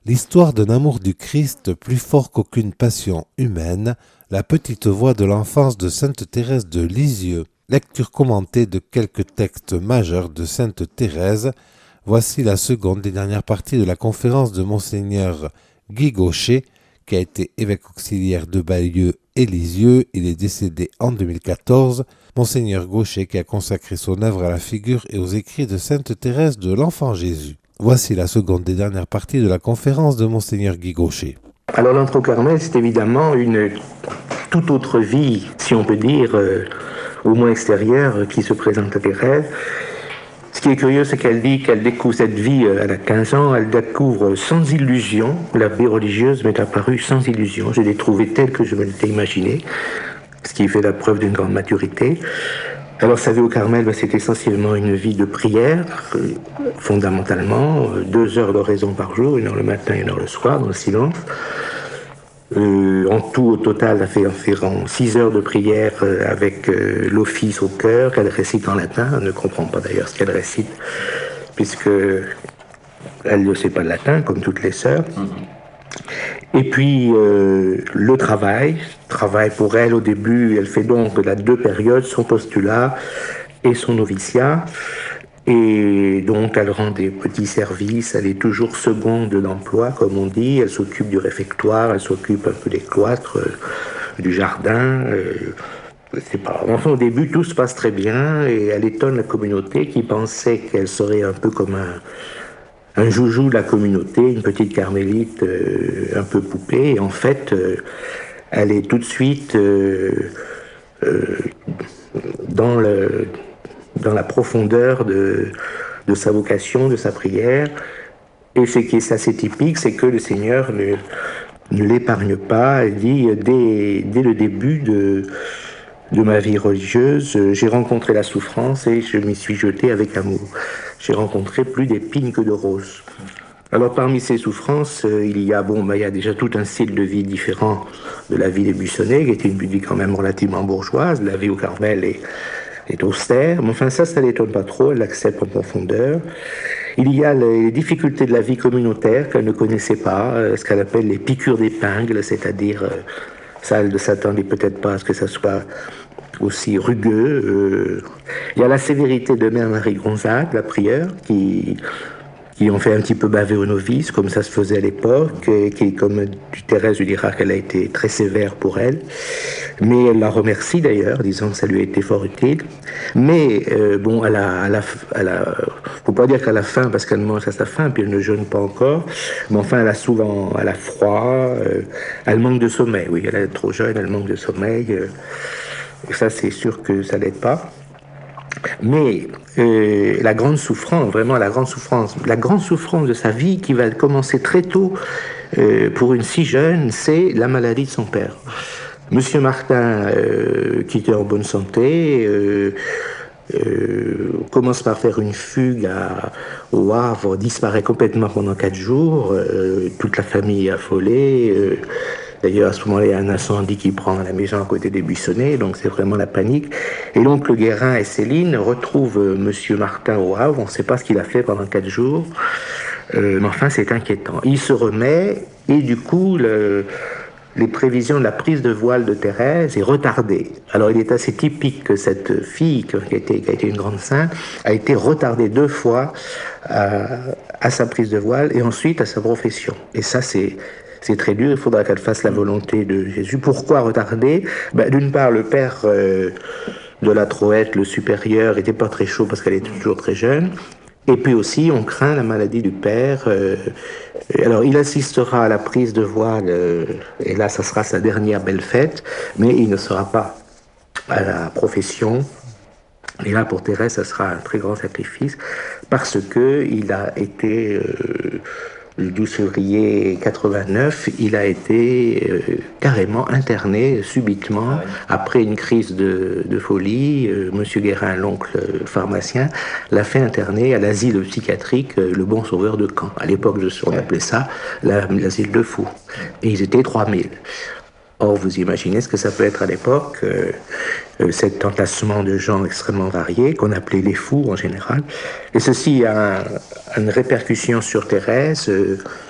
L'histoire d'un amour du Christ plus fort qu'aucune passion humaine, la petite voix de l'enfance de sainte Thérèse de Lisieux, lecture commentée de quelques textes majeurs de sainte Thérèse, voici la seconde et dernière partie de la conférence de Monseigneur Guy Gaucher, qui a été évêque auxiliaire de Bayeux et Lisieux. Il est décédé en 2014. Monseigneur Gaucher qui a consacré son œuvre à la figure et aux écrits de sainte Thérèse de l'Enfant Jésus. Voici la seconde et dernière partie de la conférence de Monseigneur Guy Gaucher. Alors l'entre au Carmel, c'est évidemment une toute autre vie, si on peut dire, au moins extérieure, qui se présente à Thérèse. Ce qui est curieux, c'est qu'elle dit qu'elle découvre cette vie, elle a 15 ans, elle découvre sans illusion. La vie religieuse m'est apparue sans illusion. Je l'ai trouvée telle que je me l'étais imaginée, ce qui fait la preuve d'une grande maturité. Alors sa vie au Carmel, c'est essentiellement une vie de prière, fondamentalement, 2 heures d'oraison par jour, 1 heure le matin, 1 heure le soir, dans le silence. En tout, au total, elle fait environ 6 heures de prière avec l'office au cœur, qu'elle récite en latin. Elle ne comprend pas d'ailleurs ce qu'elle récite, puisque elle ne sait pas le latin, comme toutes les sœurs. Et puis, le travail pour elle au début, elle fait donc la 2 périodes, son postulat et son noviciat. Et donc, elle rend des petits services, elle est toujours seconde d'emploi, comme on dit, elle s'occupe du réfectoire, elle s'occupe un peu des cloîtres, du jardin. Enfin, au début, tout se passe très bien et elle étonne la communauté qui pensait qu'elle serait un peu comme un joujou de la communauté, une petite carmélite un peu poupée. Et en fait, elle est tout de suite dans la profondeur de sa vocation, de sa prière. Et ce qui est assez typique, c'est que le Seigneur ne l'épargne pas. Il dit, dès le début de ma vie religieuse, j'ai rencontré la souffrance et je m'y suis jeté avec amour. J'ai rencontré plus d'épines que de roses. Alors parmi ces souffrances, il y a déjà tout un style de vie différent de la vie des Buissonnais, qui était une vie quand même relativement bourgeoise. La vie au Carmel est austère, mais enfin ça l'étonne pas trop, elle l'accepte en profondeur. Il y a les difficultés de la vie communautaire qu'elle ne connaissait pas, ce qu'elle appelle les piqûres d'épingle, c'est-à-dire, ça elle ne s'attendait peut-être pas à ce que ça soit aussi rugueux. Il y a la sévérité de Mère Marie Gonzague, la prieure, qui ont fait un petit peu baver aux novices, comme ça se faisait à l'époque, et qui, comme Thérèse lui dira qu'elle a été très sévère pour elle. Mais elle la remercie d'ailleurs, disant que ça lui a été fort utile. Mais faut pas dire qu'elle a faim parce qu'elle mange à sa faim, puis elle ne jeûne pas encore. Mais enfin, elle a froid, elle manque de sommeil. Oui, elle est trop jeune, elle manque de sommeil. Et ça, c'est sûr que ça l'aide pas. Mais la grande souffrance de sa vie qui va commencer très tôt pour une si jeune, c'est la maladie de son père. Monsieur Martin, qui était en bonne santé, commence par faire une fugue au Havre, disparaît complètement pendant 4 jours, toute la famille est affolée. D'ailleurs, à ce moment-là, il y a un incendie qui prend la maison à côté des Buissonnets, donc c'est vraiment la panique. Et l'oncle Guérin et Céline retrouvent Monsieur Martin au Havre, on ne sait pas ce qu'il a fait pendant 4 jours, mais enfin, c'est inquiétant. Il se remet, et du coup, les prévisions de la prise de voile de Thérèse est retardée. Alors, il est assez typique que cette fille, qui a été une grande sainte, a été retardée 2 fois à sa prise de voile, et ensuite à sa profession. Et ça, c'est très dur, il faudra qu'elle fasse la volonté de Jésus. Pourquoi retarder ? D'une part, le père de la Troette, le supérieur, n'était pas très chaud parce qu'elle était toujours très jeune. Et puis aussi, on craint la maladie du père. Alors, il assistera à la prise de voile, et là, ça sera sa dernière belle fête, mais il ne sera pas à la profession. Et là, pour Thérèse, ça sera un très grand sacrifice, parce qu'il a été... le 12 février 89, il a été carrément interné subitement après une crise de folie. Monsieur Guérin, l'oncle pharmacien, l'a fait interner à l'asile psychiatrique Le Bon Sauveur de Caen. À l'époque, on appelait ça l'asile de fous. Et ils étaient 3000. Or, vous imaginez ce que ça peut être à l'époque, cet entassement de gens extrêmement variés, qu'on appelait les fous en général. Et ceci a une répercussion sur Thérèse.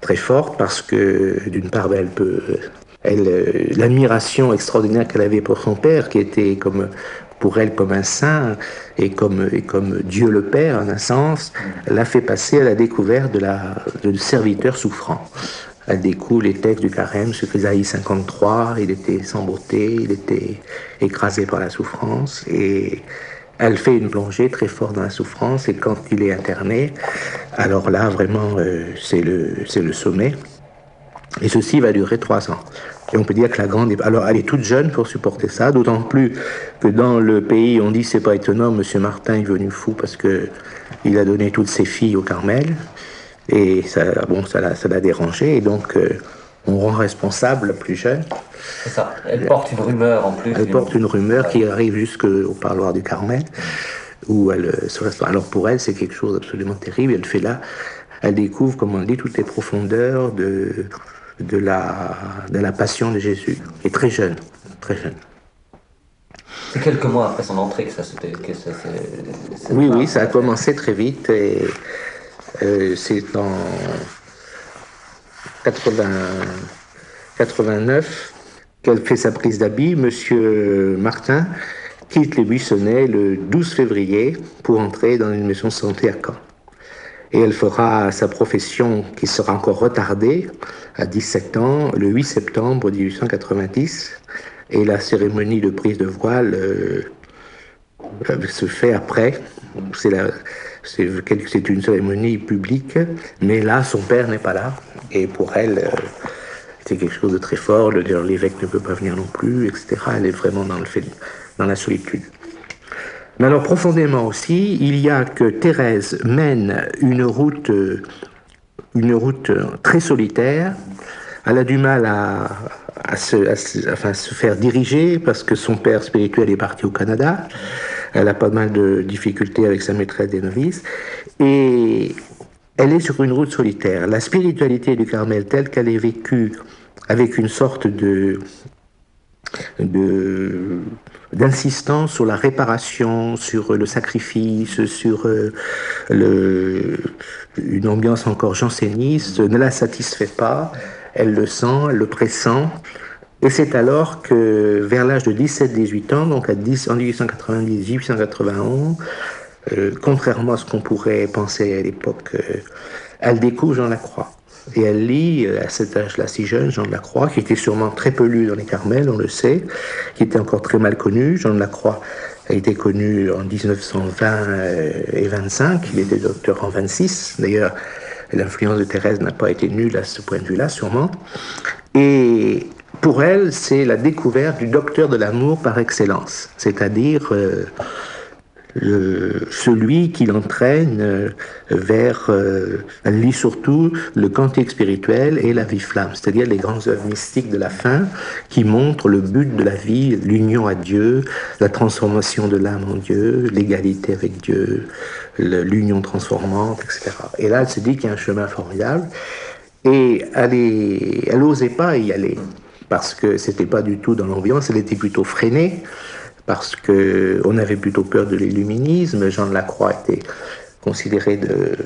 très forte parce que, d'une part, l'admiration extraordinaire qu'elle avait pour son père, qui était pour elle comme un saint et comme Dieu le Père, en un sens, l'a fait passer à la découverte de serviteurs souffrants. Elle découvre les textes du Carême sur Isaïe 53, il était sans beauté, il était écrasé par la souffrance, et elle fait une plongée très forte dans la souffrance, et quand il est interné, alors là, vraiment, c'est le sommet. Et ceci va durer 3 ans. Et on peut dire que la grande... Alors, elle est toute jeune pour supporter ça, d'autant plus que dans le pays, on dit, c'est pas étonnant, Monsieur Martin est devenu fou parce que il a donné toutes ses filles au Carmel. Et ça l'a dérangé. Et donc, on rend responsable la plus jeune. C'est ça. Elle porte une rumeur en plus. Elle porte une rumeur qui arrive jusqu'au parloir du Carmel, où elle se reste. Alors, pour elle, c'est quelque chose d'absolument terrible. Elle fait là, elle découvre, comme on dit, toutes les profondeurs de la passion de Jésus. Et très jeune, très jeune. C'est quelques mois après son entrée que ça s'est... Oui, ça a commencé très vite. Et c'est en 89 qu'elle fait sa prise d'habit. Monsieur Martin quitte les Buissonnets le 12 février pour entrer dans une maison de santé à Caen. Et elle fera sa profession qui sera encore retardée à 17 ans, le 8 septembre 1890. Et la cérémonie de prise de voile se fait après. C'est une cérémonie publique, mais là, son père n'est pas là. Et pour elle, c'est quelque chose de très fort. L'évêque ne peut pas venir non plus, etc. Elle est vraiment dans la solitude. Mais alors, profondément aussi, il y a que Thérèse mène une route très solitaire. Elle a du mal à se faire diriger parce que son père spirituel est parti au Canada. Elle a pas mal de difficultés avec sa maîtresse des novices. Et elle est sur une route solitaire. La spiritualité du Carmel, telle qu'elle est vécue avec une sorte d'insistance sur la réparation, sur le sacrifice, sur une ambiance encore janséniste, ne la satisfait pas. Elle le sent, elle le pressent. Et c'est alors que, vers l'âge de 17-18 ans, donc en 1890-1891, contrairement à ce qu'on pourrait penser à l'époque, elle découvre Jean Lacroix. Et elle lit, à cet âge-là si jeune, Jean de Lacroix, qui était sûrement très peu lu dans les Carmels, on le sait, qui était encore très mal connu. Jean de Lacroix a été connu en 1920 et 25, il était docteur en 26. D'ailleurs, l'influence de Thérèse n'a pas été nulle à ce point de vue-là, sûrement. Et pour elle, c'est la découverte du docteur de l'amour par excellence, c'est-à-dire celui qui l'entraîne vers, elle lit surtout le cantique spirituel et la vie flamme, c'est-à-dire les grandes œuvres mystiques de la fin qui montrent le but de la vie, l'union à Dieu, la transformation de l'âme en Dieu, l'égalité avec Dieu, l'union transformante, etc. Et là, elle se dit qu'il y a un chemin formidable et elle n'osait pas y aller parce que c'était pas du tout dans l'ambiance, elle était plutôt freinée. Parce qu'on avait plutôt peur de l'illuminisme. Jean de Lacroix était considéré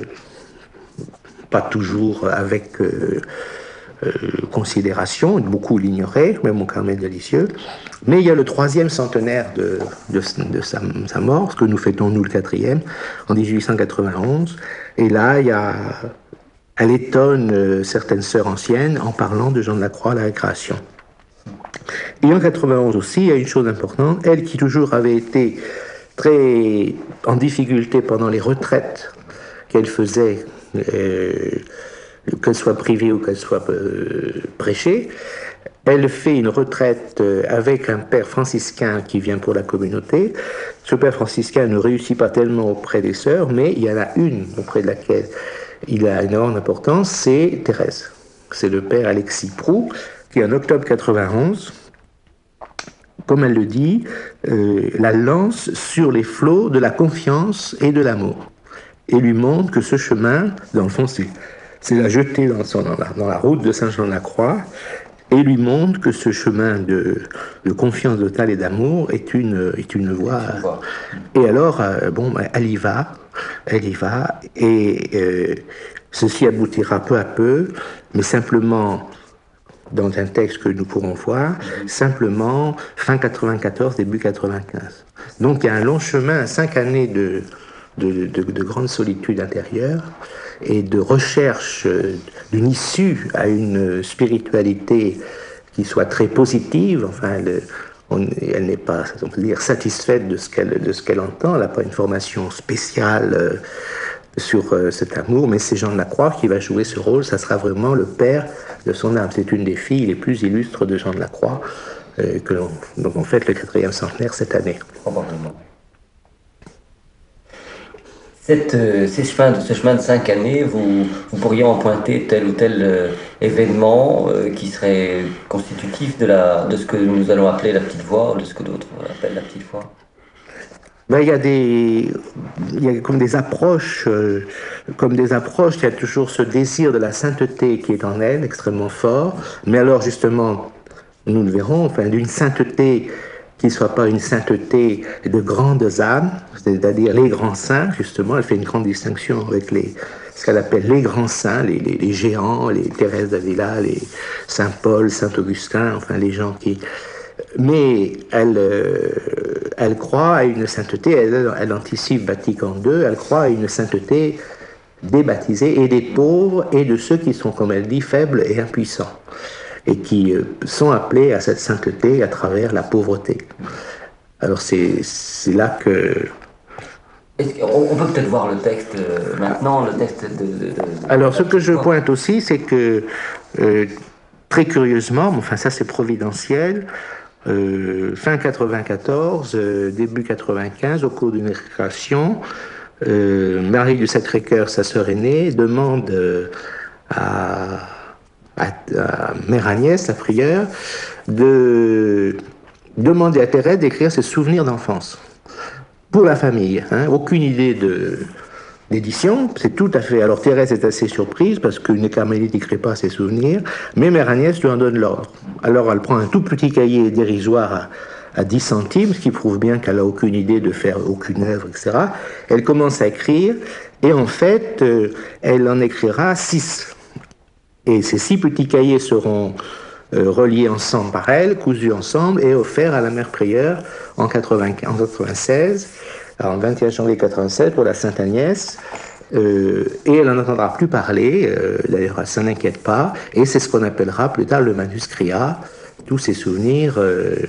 pas toujours avec considération, beaucoup l'ignoraient, même au Carmel de Lisieux. Mais il y a le 3e centenaire de sa mort, ce que nous fêtons nous le 4e, en 1891. Et là, elle étonne certaines sœurs anciennes en parlant de Jean de Lacroix à la récréation. Et en 91 aussi, il y a une chose importante, elle qui toujours avait été très en difficulté pendant les retraites qu'elle faisait, qu'elle soit privée ou qu'elle soit prêchée, elle fait une retraite avec un père franciscain qui vient pour la communauté. Ce père franciscain ne réussit pas tellement auprès des sœurs, mais il y en a une auprès de laquelle il a une grande importance, c'est Thérèse. C'est le père Alexis Proux, qui en octobre 91, comme elle le dit, la lance sur les flots de la confiance et de l'amour. Et lui montre que ce chemin, dans le fond, c'est la jeter dans la route de Saint-Jean-de-la-Croix, et lui montre que ce chemin de confiance totale et d'amour est une voie. Et alors, elle y va, et Ceci aboutira peu à peu, mais simplement, dans un texte que nous pourrons voir, simplement fin 94, début 95. Donc il y a un long chemin, 5 années de grande solitude intérieure et de recherche d'une issue à une spiritualité qui soit très positive. Enfin, elle n'est pas, on peut dire, satisfaite de ce qu'elle entend. Elle n'a pas une formation spéciale sur cet amour, mais c'est Jean de la Croix qui va jouer ce rôle. Ça sera vraiment le père de son âme. C'est une des filles les plus illustres de Jean de la Croix, donc on fête le 4e centenaire cette année. Probablement. Ce chemin de 5 années, vous pourriez en pointer tel ou tel événement qui serait constitutif de ce que nous allons appeler la petite voie, ou de ce que d'autres appellent la petite voie. Ben, il y a comme des approches, il y a toujours ce désir de la sainteté qui est en elle, extrêmement fort, mais alors justement, nous le verrons, enfin, d'une sainteté qui ne soit pas une sainteté de grandes âmes, c'est-à-dire les grands saints, justement, elle fait une grande distinction avec ce qu'elle appelle les grands saints, les géants, les Thérèse d'Avila, les Saint Paul, Saint Augustin, enfin les gens qui... Mais elle croit à une sainteté, elle anticipe Vatican II, elle croit à une sainteté des baptisés et des pauvres et de ceux qui sont, comme elle dit, faibles et impuissants, et qui sont appelés à cette sainteté à travers la pauvreté. Alors c'est là que... On peut peut-être voir le texte maintenant, le texte Alors ce que je pointe aussi, c'est que très curieusement, enfin ça c'est providentiel, fin 94, début 95, au cours d'une récréation, Marie du Sacré-Cœur, sa sœur aînée, demande à Mère Agnès, la prieure, de demander à Thérèse d'écrire ses souvenirs d'enfance pour la famille. Aucune idée d'édition, c'est tout à fait... Alors Thérèse est assez surprise parce qu'une carmélite n'écrit pas ses souvenirs, mais Mère Agnès lui en donne l'ordre. Alors elle prend un tout petit cahier dérisoire à 10 centimes, ce qui prouve bien qu'elle n'a aucune idée de faire aucune œuvre, etc. Elle commence à écrire, et en fait, elle en écrira 6. Et ces 6 petits cahiers seront reliés ensemble par elle, cousus ensemble, et offerts à la mère prieure en 96, alors, le 21 janvier 87 pour la Sainte Agnès, et elle n'en entendra plus parler, d'ailleurs elle ne s'en inquiète pas, et c'est ce qu'on appellera plus tard le manuscriat, tous ces souvenirs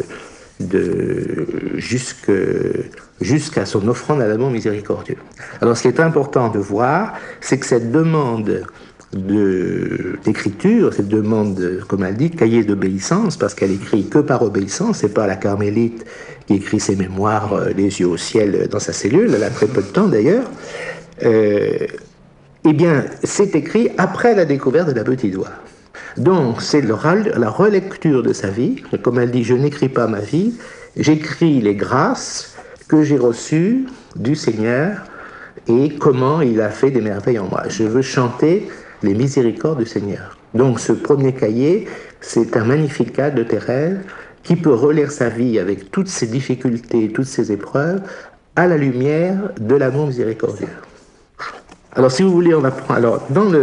jusqu'à son offrande à l'amour miséricordieux. Alors ce qui est important de voir, c'est que cette demande d'écriture, cette demande, comme elle dit, cahier d'obéissance, parce qu'elle écrit que par obéissance, c'est pas la carmélite qui écrit ses mémoires les yeux au ciel dans sa cellule, elle a très peu de temps d'ailleurs, eh bien, c'est écrit après la découverte de la petite voix. Donc, c'est la relecture de sa vie, comme elle dit, je n'écris pas ma vie, j'écris les grâces que j'ai reçues du Seigneur et comment il a fait des merveilles en moi. Je veux chanter les miséricordes du Seigneur. Donc ce premier cahier, c'est un magnificat de Thérèse qui peut relire sa vie avec toutes ses difficultés, toutes ses épreuves, à la lumière de l'amour miséricordieux. Alors si vous voulez, on va prendre... Alors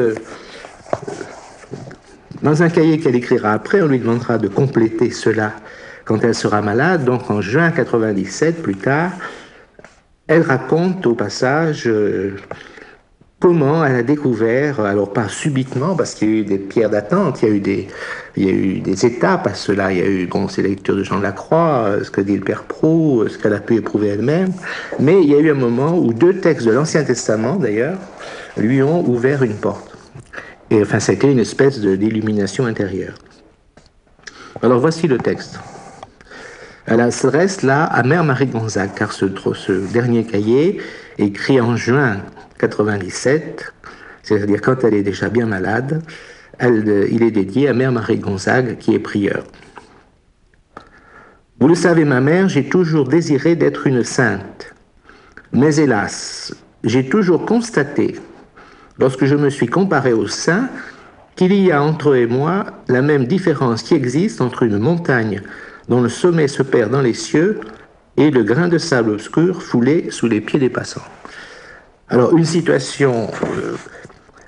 dans un cahier qu'elle écrira après, on lui demandera de compléter cela quand elle sera malade. Donc en juin 97, plus tard, elle raconte au passage... comment elle a découvert, alors pas subitement, parce qu'il y a eu des pierres d'attente, il y a eu des étapes à cela, il y a eu ces lectures de Jean de la Croix, ce que dit le Père Proulx, ce qu'elle a pu éprouver elle-même, mais il y a eu un moment où 2 textes de l'Ancien Testament, d'ailleurs, lui ont ouvert une porte. Et enfin, ça a été une espèce d'illumination intérieure. Alors voici le texte. Elle s'adresse là à Mère Marie Gonzague, car ce dernier cahier, écrit en juin 97, c'est-à-dire quand elle est déjà bien malade, il est dédié à Mère Marie Gonzague, qui est prieure. Vous le savez, ma mère, j'ai toujours désiré d'être une sainte. Mais hélas, j'ai toujours constaté, lorsque je me suis comparé aux saints, qu'il y a entre eux et moi la même différence qui existe entre une montagne dont le sommet se perd dans les cieux et le grain de sable obscur foulé sous les pieds des passants. Alors, une situation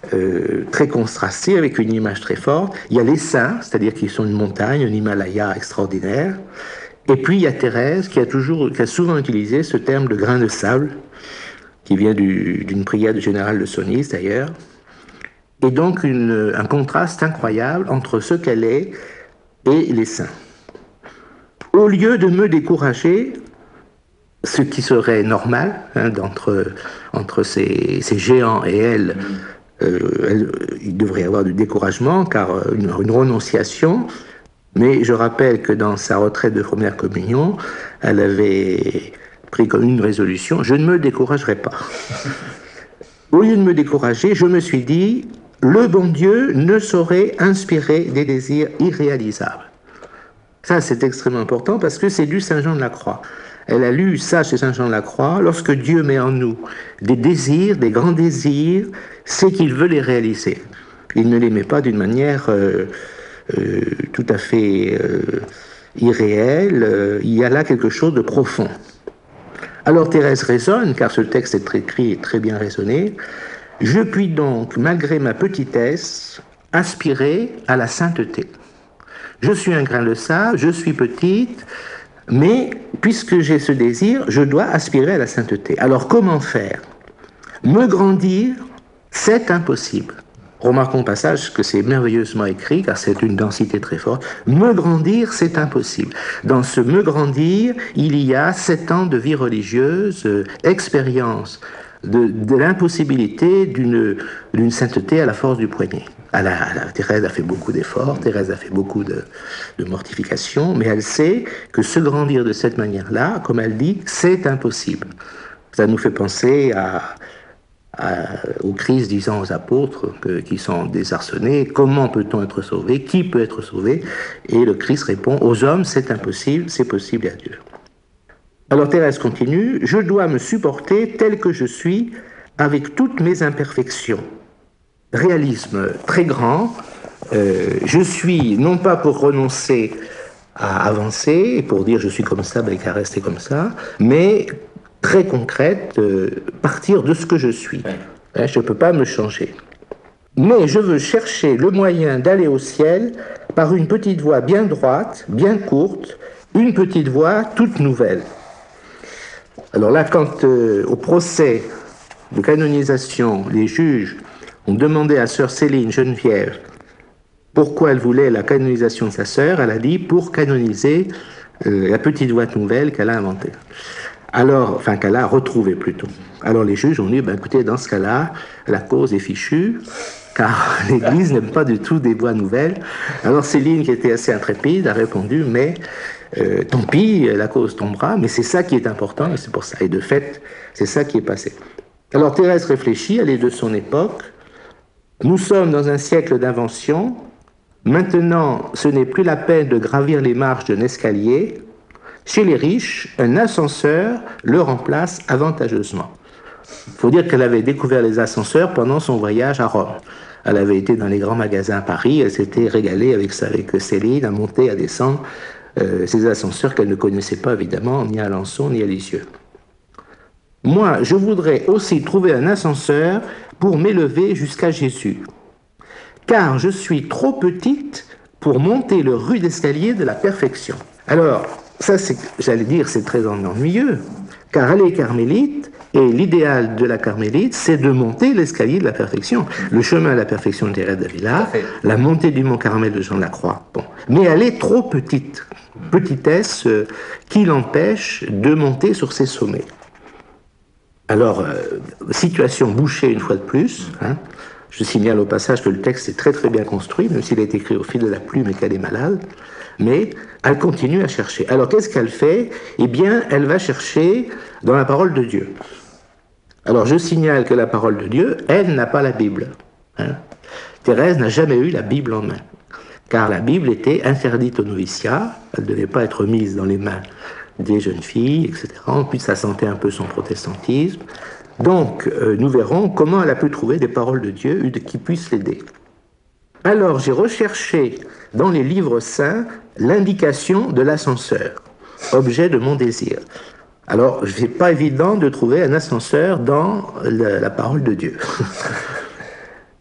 très contrastée, avec une image très forte. Il y a les saints, c'est-à-dire qu'ils sont une montagne, un Himalaya extraordinaire. Et puis il y a Thérèse qui a souvent utilisé ce terme de grain de sable, qui vient d'une prière du général de Sonis d'ailleurs. Et donc un contraste incroyable entre ce qu'elle est et les saints. Au lieu de me décourager, ce qui serait normal entre ces géants et elle, il devrait y avoir du découragement, car une renonciation. Mais je rappelle que dans sa retraite de première communion, elle avait pris comme une résolution: je ne me découragerai pas. Au lieu de me décourager, je me suis dit: le bon Dieu ne saurait inspirer des désirs irréalisables. Ça, c'est extrêmement important parce que c'est du Saint Jean de la Croix. Elle a lu ça chez Saint Jean de la Croix. Lorsque Dieu met en nous des désirs, des grands désirs, c'est qu'il veut les réaliser. Il ne les met pas d'une manière tout à fait irréelle. Il y a là quelque chose de profond. Alors Thérèse raisonne, car ce texte est écrit et très bien raisonné. Je puis donc, malgré ma petitesse, aspirer à la sainteté. Je suis un grain de sable, je suis petite, mais puisque j'ai ce désir, je dois aspirer à la sainteté. Alors comment faire? Me grandir, c'est impossible. Remarquons au passage que c'est merveilleusement écrit, car c'est une densité très forte. Me grandir, c'est impossible. Dans ce me grandir, il y a 7 ans de vie religieuse, expérience de l'impossibilité d'une sainteté à la force du poignet. Thérèse a fait beaucoup d'efforts, Thérèse a fait beaucoup de mortifications, mais elle sait que se grandir de cette manière-là, comme elle dit, c'est impossible. Ça nous fait penser au Christ disant aux apôtres qui sont désarçonnés: comment peut-on être sauvé? Qui peut être sauvé? Et le Christ répond: aux hommes c'est impossible, c'est possible à Dieu. Alors Thérèse continue: je dois me supporter tel que je suis, avec toutes mes imperfections. Réalisme très grand. Je suis non pas pour renoncer à avancer, pour dire je suis comme ça, ben qu'à rester comme ça, mais très concrète, partir de ce que je suis. Je ne peux pas me changer. Mais je veux chercher le moyen d'aller au ciel par une petite voie bien droite, bien courte, une petite voie toute nouvelle. Alors là, quand au procès de canonisation, les juges ont demandé à sœur Céline Geneviève pourquoi elle voulait la canonisation de sa sœur, elle a dit: pour canoniser la petite voie nouvelle qu'elle a inventée. Alors, enfin qu'elle a retrouvée plutôt. Alors les juges ont dit: écoutez, dans ce cas-là, la cause est fichue, car l'Église n'aime pas du tout des voies nouvelles. Alors Céline, qui était assez intrépide, a répondu: mais tant pis, la cause tombera, mais c'est ça qui est important, et c'est pour ça. Et de fait, c'est ça qui est passé. Alors Thérèse réfléchit, elle est de son époque. Nous sommes dans un siècle d'invention. Maintenant, ce n'est plus la peine de gravir les marches d'un escalier. Chez les riches, un ascenseur le remplace avantageusement. Il faut dire qu'elle avait découvert les ascenseurs pendant son voyage à Rome. Elle avait été dans les grands magasins à Paris, elle s'était régalée avec Céline, à monter, à descendre ces ascenseurs qu'elle ne connaissait pas évidemment, ni à Alençon, ni à Lisieux. Moi, je voudrais aussi trouver un ascenseur pour m'élever jusqu'à Jésus, car je suis trop petite pour monter le rude escalier de la perfection. Alors, ça, j'allais dire, c'est très ennuyeux, car elle est carmélite, et l'idéal de la carmélite, c'est de monter l'escalier de la perfection. Le chemin à la perfection de Thérèse d'Avila, la montée du mont Carmel de Jean de la Croix. Bon. Mais elle est trop petite, petitesse qui l'empêche de monter sur ses sommets. Alors, situation bouchée une fois de plus. Je signale au passage que le texte est très très bien construit, même s'il est écrit au fil de la plume et qu'elle est malade. Mais elle continue à chercher. Alors, qu'est-ce qu'elle fait? Eh bien, elle va chercher dans la parole de Dieu. Alors, je signale que la parole de Dieu, elle n'a pas la Bible. Thérèse n'a jamais eu la Bible en main, car la Bible était interdite au noviciat. Elle ne devait pas être mise dans les mains des jeunes filles, etc. En plus, ça sentait un peu son protestantisme. Donc, nous verrons comment elle a pu trouver des paroles de Dieu qui puissent l'aider. Alors, j'ai recherché dans les livres saints l'indication de l'ascenseur, objet de mon désir. Alors, ce n'est pas évident de trouver un ascenseur dans la parole de Dieu.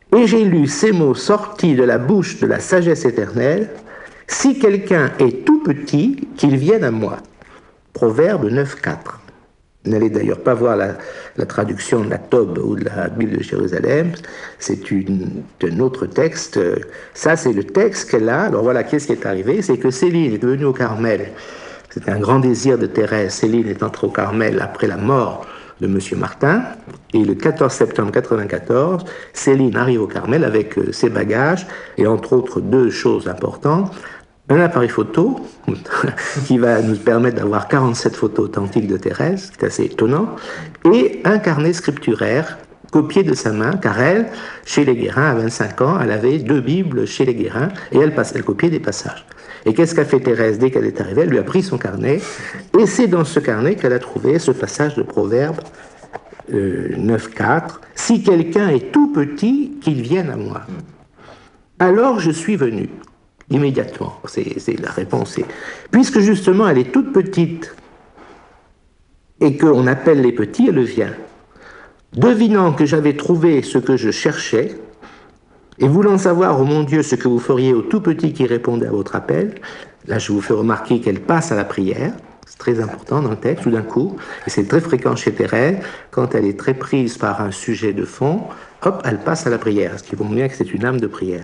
Et j'ai lu ces mots sortis de la bouche de la sagesse éternelle, si quelqu'un est tout petit, qu'il vienne à moi. Proverbe 9,4. Vous n'allez d'ailleurs pas voir la traduction de la Tob ou de la Bible de Jérusalem, c'est un autre texte. Ça, c'est le texte qu'elle a. Alors voilà, qu'est-ce qui est arrivé? C'est que Céline est venue au Carmel. C'était un grand désir de Thérèse. Céline est entrée au Carmel après la mort de M. Martin. Et le 14 septembre 1994, Céline arrive au Carmel avec ses bagages et entre autres deux choses importantes. Un appareil photo qui va nous permettre d'avoir 47 photos authentiques de Thérèse, c'est assez étonnant, et un carnet scripturaire copié de sa main, car elle, chez les Guérins, à 25 ans, elle avait 2 Bibles chez les Guérins, et elle copiait des passages. Et qu'est-ce qu'a fait Thérèse dès qu'elle est arrivée? Elle lui a pris son carnet, et c'est dans ce carnet qu'elle a trouvé ce passage de Proverbe 9,4, « Si quelqu'un est tout petit, qu'il vienne à moi. Alors je suis venu. » Immédiatement, c'est la réponse. Puisque justement elle est toute petite et qu'on appelle les petits, elle vient. Devinant que j'avais trouvé ce que je cherchais, et voulant savoir, ô mon Dieu, ce que vous feriez au tout petit qui répondait à votre appel, là je vous fais remarquer qu'elle passe à la prière, c'est très important dans le texte, tout d'un coup, et c'est très fréquent chez Thérèse, quand elle est très prise par un sujet de fond, hop, elle passe à la prière, ce qui montre bien que c'est une âme de prière.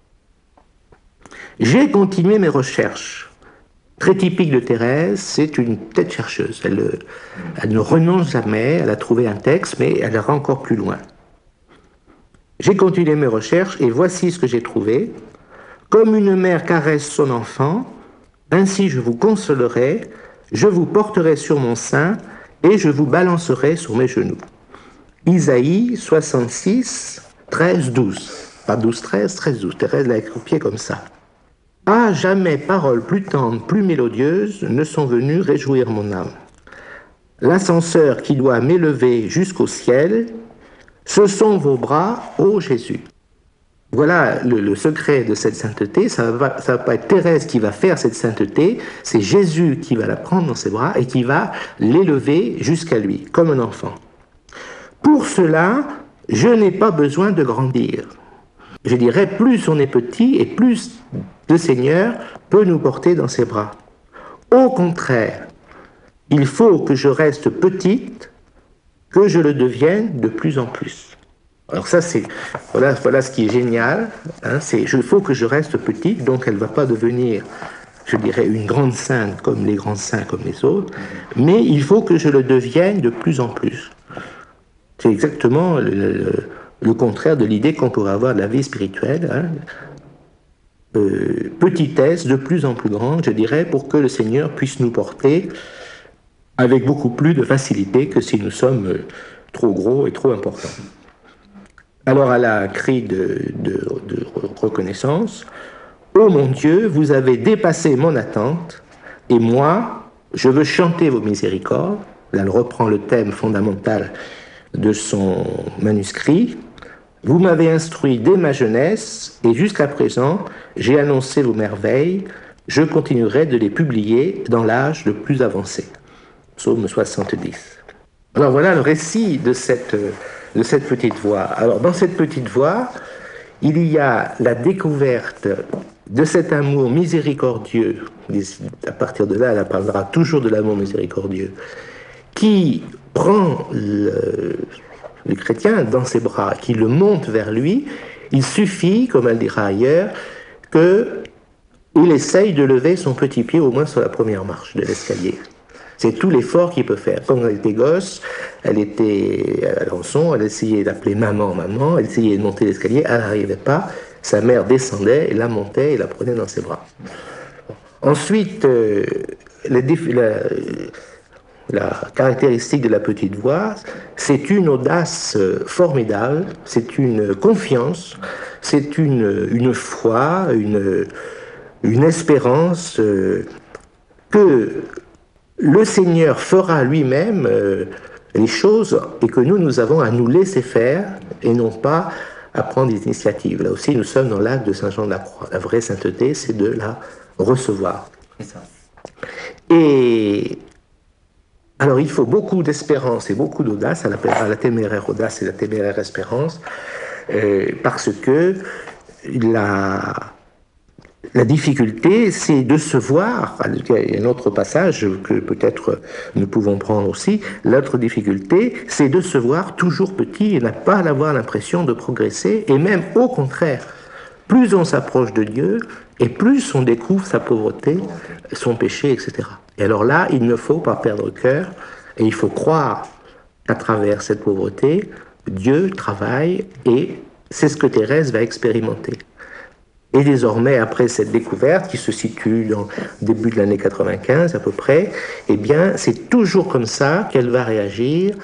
J'ai continué mes recherches. Très typique de Thérèse, c'est une tête chercheuse. Elle ne renonce jamais, elle a trouvé un texte, mais elle ira encore plus loin. J'ai continué mes recherches et voici ce que j'ai trouvé. Comme une mère caresse son enfant, ainsi je vous consolerai, je vous porterai sur mon sein et je vous balancerai sur mes genoux. Isaïe 66, 13, 12. Pas 12, 13, 13, 12. Thérèse l'a copié comme ça. Ah, jamais paroles plus tendres, plus mélodieuses ne sont venues réjouir mon âme. L'ascenseur qui doit m'élever jusqu'au ciel, ce sont vos bras, ô Jésus. Voilà le secret de cette sainteté, ça va pas être Thérèse qui va faire cette sainteté, c'est Jésus qui va la prendre dans ses bras et qui va l'élever jusqu'à lui, comme un enfant. Pour cela, je n'ai pas besoin de grandir. Je dirais, plus on est petit et plus le Seigneur peut nous porter dans ses bras. Au contraire, il faut que je reste petite, que je le devienne de plus en plus. Alors ça, voilà ce qui est génial. Hein, il faut que je reste petite, donc elle ne va pas devenir, je dirais, une grande sainte comme les grands saints, comme les autres, mais il faut que je le devienne de plus en plus. C'est exactement le contraire de l'idée qu'on pourrait avoir de la vie spirituelle. Hein. Petitesse de plus en plus grande, je dirais, pour que le Seigneur puisse nous porter avec beaucoup plus de facilité que si nous sommes trop gros et trop importants. Alors elle a un cri de reconnaissance. « Ô mon Dieu, vous avez dépassé mon attente, et moi, je veux chanter vos miséricordes. » Là, elle reprend le thème fondamental de son manuscrit. Vous m'avez instruit dès ma jeunesse, et jusqu'à présent, j'ai annoncé vos merveilles. Je continuerai de les publier dans l'âge le plus avancé. Psaume 70. Alors voilà le récit de cette petite voix. Alors dans cette petite voix, il y a la découverte de cet amour miséricordieux. À partir de là, elle parlera toujours de l'amour miséricordieux, qui prend le chrétien dans ses bras, qui le monte vers lui. Il suffit, comme elle dira ailleurs, qu'il essaye de lever son petit pied au moins sur la première marche de l'escalier. C'est tout l'effort qu'il peut faire. Quand elle était gosse, elle était à Alençon, elle essayait d'appeler maman, maman, elle essayait de monter l'escalier, elle n'arrivait pas. Sa mère descendait, et la montait et la prenait dans ses bras. Ensuite, la caractéristique de la petite voix, c'est une audace formidable, c'est une confiance, c'est une foi, une espérance que le Seigneur fera lui-même les choses et que nous avons à nous laisser faire et non pas à prendre des initiatives. Là aussi, nous sommes dans l'acte de Saint Jean de la Croix. La vraie sainteté, c'est de la recevoir. C'est ça. Et alors, il faut beaucoup d'espérance et beaucoup d'audace. Elle appellera la téméraire audace et la téméraire espérance. parce que la difficulté, c'est de se voir. Il y a un autre passage que peut-être nous pouvons prendre aussi. L'autre difficulté, c'est de se voir toujours petit et ne pas avoir l'impression de progresser. Et même au contraire, plus on s'approche de Dieu, et plus on découvre sa pauvreté, son péché, etc. Et alors là, il ne faut pas perdre cœur, et il faut croire qu'à travers cette pauvreté, Dieu travaille, et c'est ce que Thérèse va expérimenter. Et désormais, après cette découverte, qui se situe dans le début de l'année 95 à peu près, eh bien, c'est toujours comme ça qu'elle va réagir.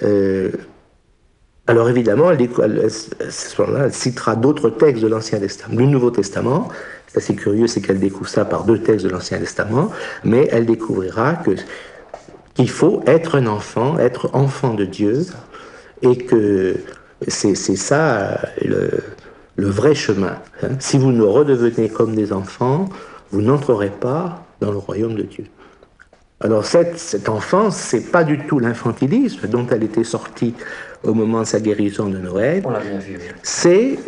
Alors évidemment, elle citera d'autres textes de l'Ancien Testament, du Nouveau Testament. C'est assez curieux, c'est qu'elle découvre ça par 2 textes de l'Ancien Testament, mais elle découvrira qu'il faut être un enfant, être enfant de Dieu, et que c'est ça le vrai chemin. Si vous ne redevenez comme des enfants, vous n'entrerez pas dans le royaume de Dieu. Alors cette enfance, c'est pas du tout l'infantilisme dont elle était sortie au moment de sa guérison de Noël. On l'a bien vu. C'est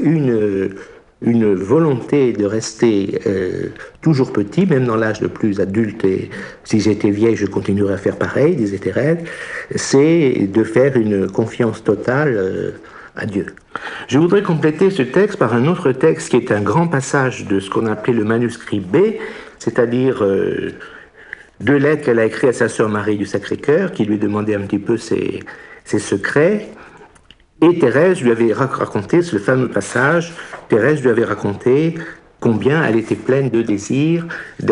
une volonté de rester toujours petit, même dans l'âge le plus adulte. Et si j'étais vieille, je continuerais à faire pareil, disait Thérèse. C'est de faire une confiance totale à Dieu. Je voudrais compléter ce texte par un autre texte qui est un grand passage de ce qu'on appelait le manuscrit B, c'est-à-dire 2 lettres qu'elle a écrites à sa sœur Marie du Sacré-Cœur, qui lui demandait un petit peu ses secrets. Et Thérèse lui avait raconté, c'est le fameux passage, Thérèse lui avait raconté combien elle était pleine de désir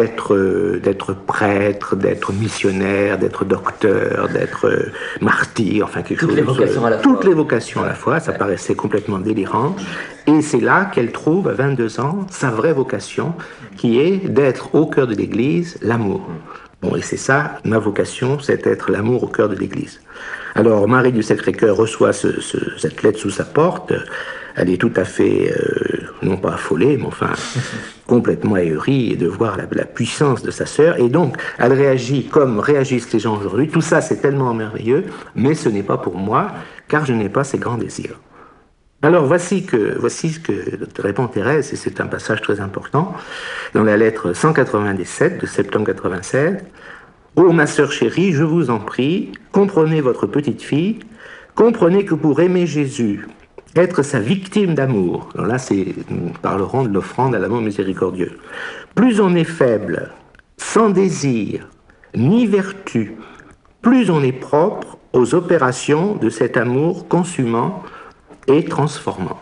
d'être prêtre, d'être missionnaire, d'être docteur, d'être martyr, enfin quelque chose. Toutes les vocations à la fois. Toutes les vocations à la fois, ça paraissait complètement délirant. Et c'est là qu'elle trouve, à 22 ans, sa vraie vocation, qui est d'être au cœur de l'Église, l'amour. Bon, et c'est ça, ma vocation, c'est d'être l'amour au cœur de l'Église. Alors, Marie du Sacré-Cœur reçoit cette lettre sous sa porte. Elle est tout à fait, non pas affolée, mais enfin, complètement ahurie de voir la puissance de sa sœur. Et donc, elle réagit comme réagissent les gens aujourd'hui. Tout ça, c'est tellement merveilleux, mais ce n'est pas pour moi, car je n'ai pas ces grands désirs. Alors, voici ce que répond Thérèse, et c'est un passage très important, dans la lettre 197 de septembre 96. « Ô ma sœur chérie, je vous en prie, comprenez votre petite fille, comprenez que pour aimer Jésus, être sa victime d'amour, » alors là, nous parlerons de l'offrande à l'amour miséricordieux, « plus on est faible, sans désir, ni vertu, plus on est propre aux opérations de cet amour consumant et transformant.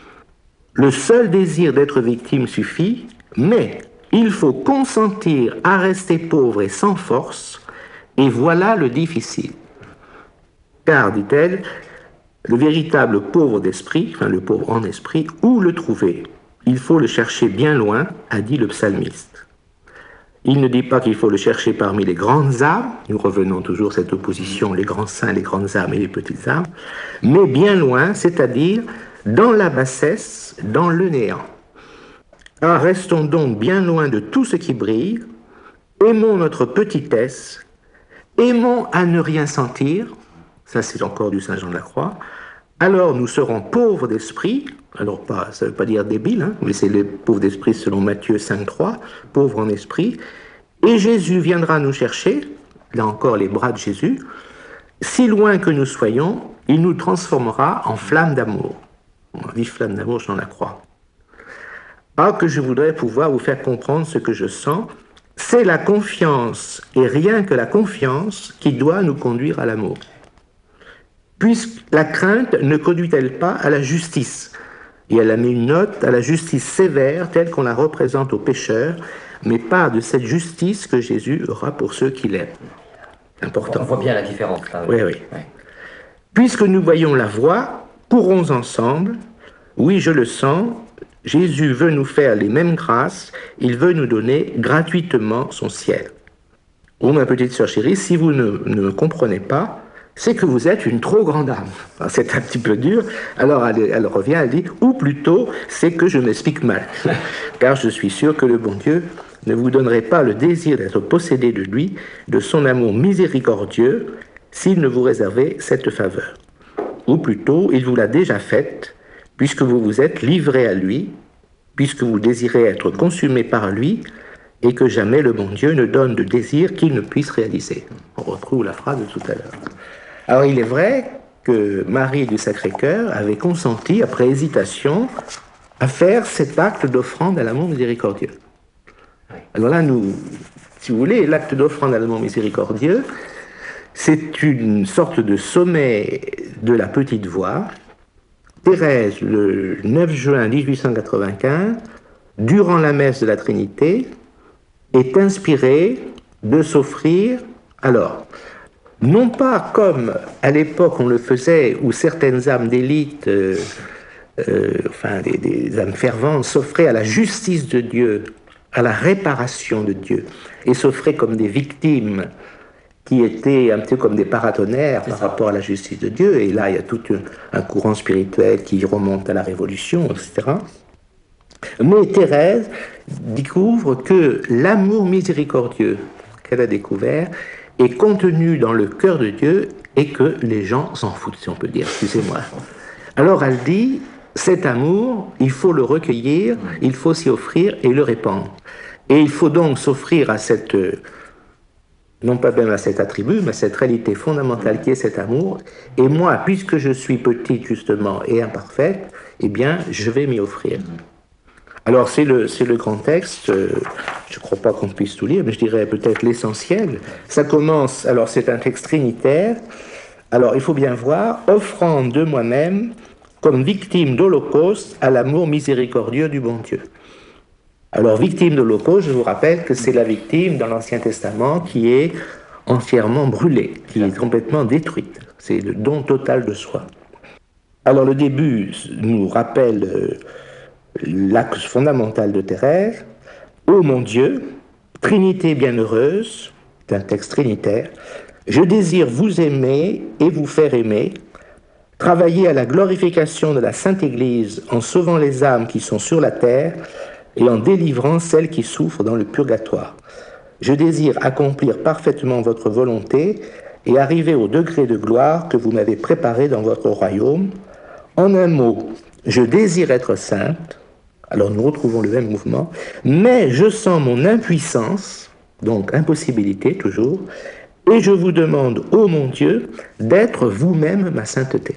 Le seul désir d'être victime suffit, mais il faut consentir à rester pauvre et sans force, et voilà le difficile. Car, dit-elle, le véritable pauvre d'esprit, enfin le pauvre en esprit, où le trouver? Il faut le chercher bien loin, a dit le psalmiste. Il ne dit pas qu'il faut le chercher parmi les grandes âmes, nous revenons toujours à cette opposition, les grands saints, les grandes âmes et les petites âmes, mais bien loin, c'est-à-dire dans la bassesse, dans le néant. Ah, restons donc bien loin de tout ce qui brille, aimons notre petitesse, aimons à ne rien sentir, ça c'est encore du Saint Jean de la Croix, alors nous serons pauvres d'esprit, alors pas, ça ne veut pas dire débiles, hein, mais c'est les pauvres d'esprit selon Matthieu 5,3, pauvres en esprit, et Jésus viendra nous chercher, là encore les bras de Jésus, si loin que nous soyons, il nous transformera en flammes d'amour. Vive flamme d'amour, Jean de la Croix. Ah, que je voudrais pouvoir vous faire comprendre ce que je sens, c'est la confiance, et rien que la confiance, qui doit nous conduire à l'amour. Puisque la crainte ne conduit-elle pas à la justice? Et elle a mis une note à la justice sévère telle qu'on la représente aux pécheurs, mais pas de cette justice que Jésus aura pour ceux qui l'aiment. Important. On voit bien la différence là. Oui, oui. Puisque nous voyons la voie, courons ensemble. Oui, je le sens. Jésus veut nous faire les mêmes grâces, il veut nous donner gratuitement son ciel. Oh ma petite sœur chérie, si vous ne me comprenez pas, c'est que vous êtes une trop grande âme. Alors, c'est un petit peu dur, alors elle revient, elle dit, ou plutôt, c'est que je m'explique mal, car je suis sûr que le bon Dieu ne vous donnerait pas le désir d'être possédé de lui, de son amour miséricordieux, s'il ne vous réservait cette faveur. Ou plutôt, il vous l'a déjà faite, puisque vous vous êtes livré à lui, puisque vous désirez être consumé par lui, et que jamais le bon Dieu ne donne de désir qu'il ne puisse réaliser. On retrouve la phrase de tout à l'heure. Alors il est vrai que Marie du Sacré-Cœur avait consenti, après hésitation, à faire cet acte d'offrande à l'amour miséricordieux. Alors là, si vous voulez, l'acte d'offrande à l'amour miséricordieux, c'est une sorte de sommet de la petite voix. Thérèse, le 9 juin 1895, durant la messe de la Trinité, est inspirée de s'offrir, alors, non pas comme à l'époque on le faisait, où certaines âmes d'élite, des âmes ferventes, s'offraient à la justice de Dieu, à la réparation de Dieu, et s'offraient comme des victimes qui étaient un petit peu comme des paratonnerres par rapport à la justice de Dieu, et là il y a tout un courant spirituel qui remonte à la Révolution, etc. Mais Thérèse découvre que l'amour miséricordieux qu'elle a découvert est contenu dans le cœur de Dieu et que les gens s'en foutent, si on peut dire, excusez-moi. Alors elle dit, cet amour, il faut le recueillir, il faut s'y offrir et le répandre. Et il faut donc s'offrir à cette, non pas même à cet attribut, mais à cette réalité fondamentale qui est cet amour. Et moi, puisque je suis petite justement et imparfaite, eh bien, je vais m'y offrir. Alors c'est le grand texte, je ne crois pas qu'on puisse tout lire, mais je dirais peut-être l'essentiel. Ça commence, alors c'est un texte trinitaire, alors il faut bien voir, offrande de moi-même comme victime d'Holocauste à l'amour miséricordieux du bon Dieu. Alors victime d'Holocauste, je vous rappelle que c'est la victime dans l'Ancien Testament qui est entièrement brûlée, qui est complètement détruite. C'est le don total de soi. Alors le début nous rappelle l'acte fondamental de Thérèse. Ô mon Dieu, Trinité bienheureuse, c'est un texte trinitaire, je désire vous aimer et vous faire aimer, travailler à la glorification de la Sainte Église en sauvant les âmes qui sont sur la terre et en délivrant celles qui souffrent dans le purgatoire. Je désire accomplir parfaitement votre volonté et arriver au degré de gloire que vous m'avez préparé dans votre royaume. En un mot, je désire être sainte. Alors nous retrouvons le même mouvement, mais je sens mon impuissance, donc impossibilité toujours, et je vous demande, ô mon Dieu, d'être vous-même ma sainteté.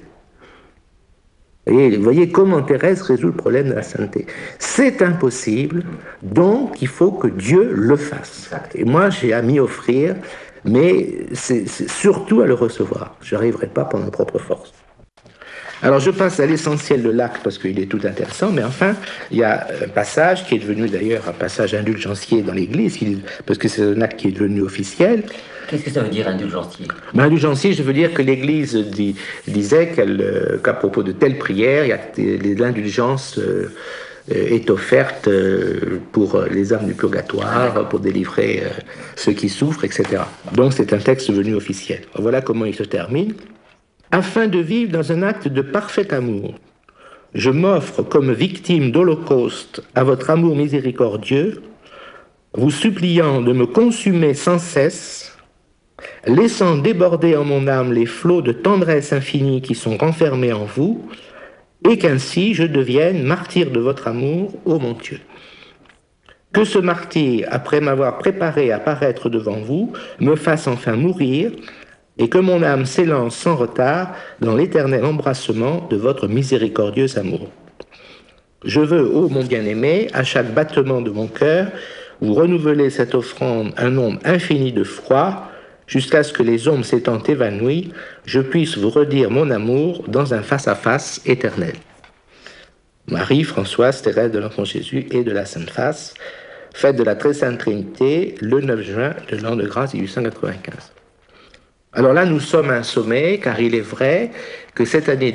Vous voyez comment Thérèse résout le problème de la sainteté. C'est impossible, donc il faut que Dieu le fasse. Et moi j'ai à m'y offrir, mais c'est surtout à le recevoir. Je n'arriverai pas par ma propre force. Alors je passe à l'essentiel de l'acte parce qu'il est tout intéressant, mais enfin, il y a un passage qui est devenu d'ailleurs un passage indulgencier dans l'Église, parce que c'est un acte qui est devenu officiel. Qu'est-ce que ça veut dire indulgencier ? Indulgencier, je veux dire que l'Église disait qu'à propos de telles prières, l'indulgence est offerte pour les âmes du purgatoire, pour délivrer ceux qui souffrent, etc. Donc c'est un texte devenu officiel. Voilà comment il se termine. Afin de vivre dans un acte de parfait amour, je m'offre comme victime d'Holocauste à votre amour miséricordieux, vous suppliant de me consumer sans cesse, laissant déborder en mon âme les flots de tendresse infinie qui sont renfermés en vous, et qu'ainsi je devienne martyr de votre amour, ô mon Dieu. Que ce martyr, après m'avoir préparé à paraître devant vous, me fasse enfin mourir, et que mon âme s'élance sans retard dans l'éternel embrassement de votre miséricordieux amour. Je veux, ô mon bien-aimé, à chaque battement de mon cœur, vous renouveler cette offrande un nombre infini de fois, jusqu'à ce que les ombres s'étant évanouies, je puisse vous redire mon amour dans un face-à-face éternel. Marie, Françoise, Thérèse de l'Enfant Jésus et de la Sainte Face, fête de la Très Sainte Trinité, le 9 juin de l'an de grâce 1895. Alors là, nous sommes à un sommet, car il est vrai que cette année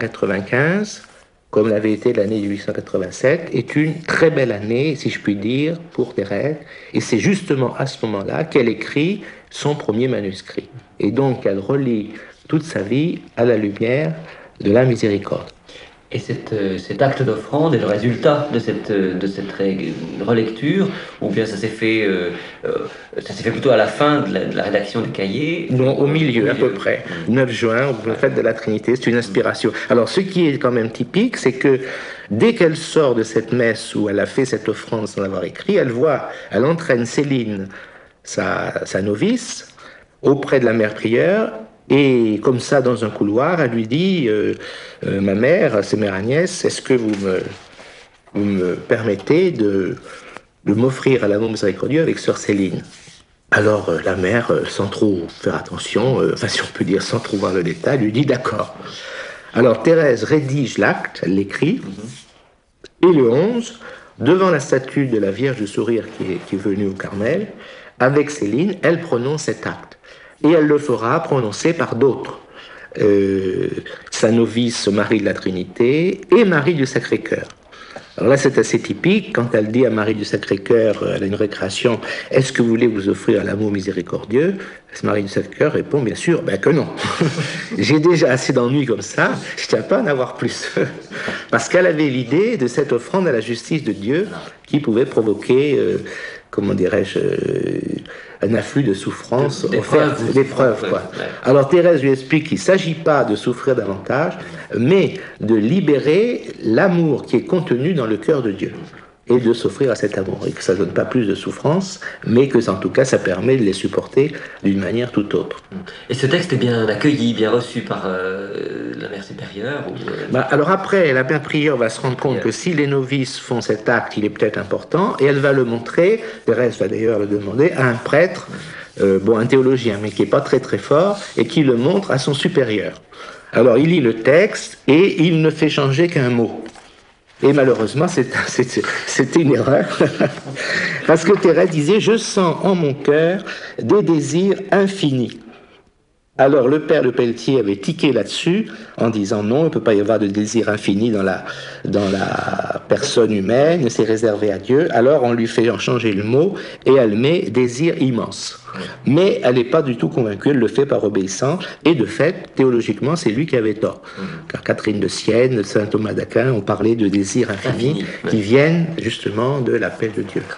1895, comme l'avait été l'année 1887, est une très belle année, si je puis dire, pour Thérèse. Et c'est justement à ce moment-là qu'elle écrit son premier manuscrit. Et donc, elle relie toute sa vie à la lumière de la miséricorde. Et cet acte d'offrande est le résultat de cette relecture, ou bien ça s'est fait plutôt à la fin de la rédaction des cahiers? Non, au milieu à peu près. 9 juin, au fête de la Trinité, c'est une inspiration. Alors ce qui est quand même typique, c'est que dès qu'elle sort de cette messe où elle a fait cette offrande sans l'avoir écrit, elle entraîne Céline, sa novice, auprès de la mère prieure. Et comme ça, dans un couloir, elle lui dit ma mère, c'est Mère Agnès, est-ce que vous me permettez de m'offrir à l'amour miséricordieux avec sœur Céline? Alors la mère, sans trop faire attention, enfin si on peut dire sans trop voir le détail, lui dit d'accord. Alors Thérèse rédige l'acte, elle l'écrit, et le 11, devant la statue de la Vierge du Sourire qui est venue au Carmel, avec Céline, elle prononce cet acte. Et elle le fera prononcer par d'autres. Sa novice Marie de la Trinité et Marie du Sacré-Cœur. Alors là, c'est assez typique. Quand elle dit à Marie du Sacré-Cœur, à une récréation, est-ce que vous voulez vous offrir à l'amour miséricordieux? Marie du Sacré-Cœur répond, bien sûr, ben que non. J'ai déjà assez d'ennuis comme ça, je ne tiens pas à en avoir plus. Parce qu'elle avait l'idée de cette offrande à la justice de Dieu qui pouvait provoquer, comment dirais-je, un afflux de souffrance, d'épreuves, quoi. Ouais. Alors Thérèse lui explique qu'il ne s'agit pas de souffrir davantage, mais de libérer l'amour qui est contenu dans le cœur de Dieu et de s'offrir à cet amour, et que ça ne donne pas plus de souffrance, mais que en tout cas ça permet de les supporter d'une manière tout autre. Et ce texte est bien accueilli, bien reçu par la mère supérieure Alors après, la mère prieure va se rendre compte que si les novices font cet acte, il est peut-être important, et elle va le montrer, Thérèse va d'ailleurs le demander, à un prêtre, un théologien, mais qui n'est pas très très fort, et qui le montre à son supérieur. Alors il lit le texte, et il ne fait changer qu'un mot. Et malheureusement, c'était une erreur, parce que Thérèse disait « Je sens en mon cœur des désirs infinis ». Alors le père de Pelletier avait tiqué là-dessus en disant non, il ne peut pas y avoir de désir infini dans la personne humaine, c'est réservé à Dieu. Alors on lui fait en changer le mot et elle met désir immense. Mais elle n'est pas du tout convaincue, elle le fait par obéissance et de fait, théologiquement, c'est lui qui avait tort. Car Catherine de Sienne, saint Thomas d'Aquin ont parlé de désirs infinis qui viennent justement de l'appel de Dieu.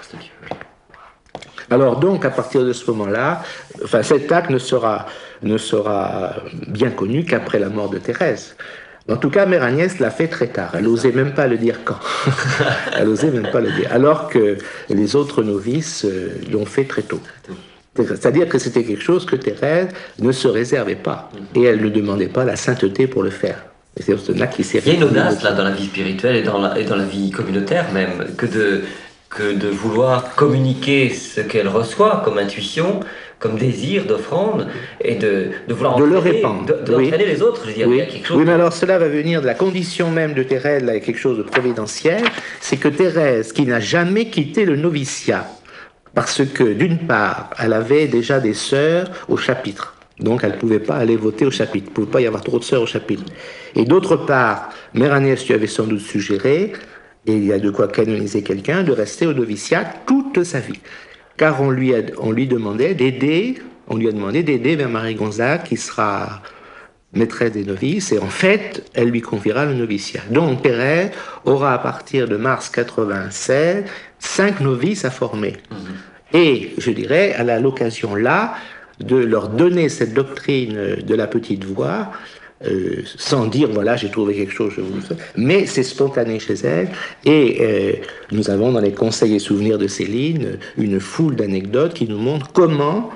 Alors donc, à partir de ce moment-là, cet acte ne sera bien connu qu'après la mort de Thérèse. En tout cas, Mère Agnès l'a fait très tard. Elle n'osait même pas le dire quand. Elle n'osait même pas le dire. Alors que les autres novices l'ont fait très tôt. C'est-à-dire que c'était quelque chose que Thérèse ne se réservait pas. Et elle ne demandait pas la sainteté pour le faire. Et c'est un acte qui s'est Il y a une audace là dans la vie spirituelle et dans la vie communautaire même, que de vouloir communiquer ce qu'elle reçoit comme intuition, comme désir d'offrande, et de vouloir le répandre, d'entraîner les autres. Je veux dire, il y a quelque chose mais alors cela va venir de la condition même de Thérèse, là, il y a quelque chose de providentiel, c'est que Thérèse, qui n'a jamais quitté le noviciat, parce que d'une part, elle avait déjà des sœurs au chapitre, donc elle ne pouvait pas aller voter au chapitre, il ne pouvait pas y avoir trop de sœurs au chapitre. Et d'autre part, Mère Agnès lui avait sans doute suggéré, et il y a de quoi canoniser quelqu'un, de rester au noviciat toute sa vie. Car on lui a demandé d'aider vers Marie Gonzague, qui sera maîtresse des novices, et en fait, elle lui confiera le noviciat. Donc Thérèse aura à partir de mars 96 5 novices à former. Et je dirais, elle a l'occasion là de leur donner cette doctrine de la petite voix, sans dire voilà j'ai trouvé quelque chose, je vous le fais, mais c'est spontané chez elle et nous avons dans les conseils et souvenirs de Céline une foule d'anecdotes qui nous montrent comment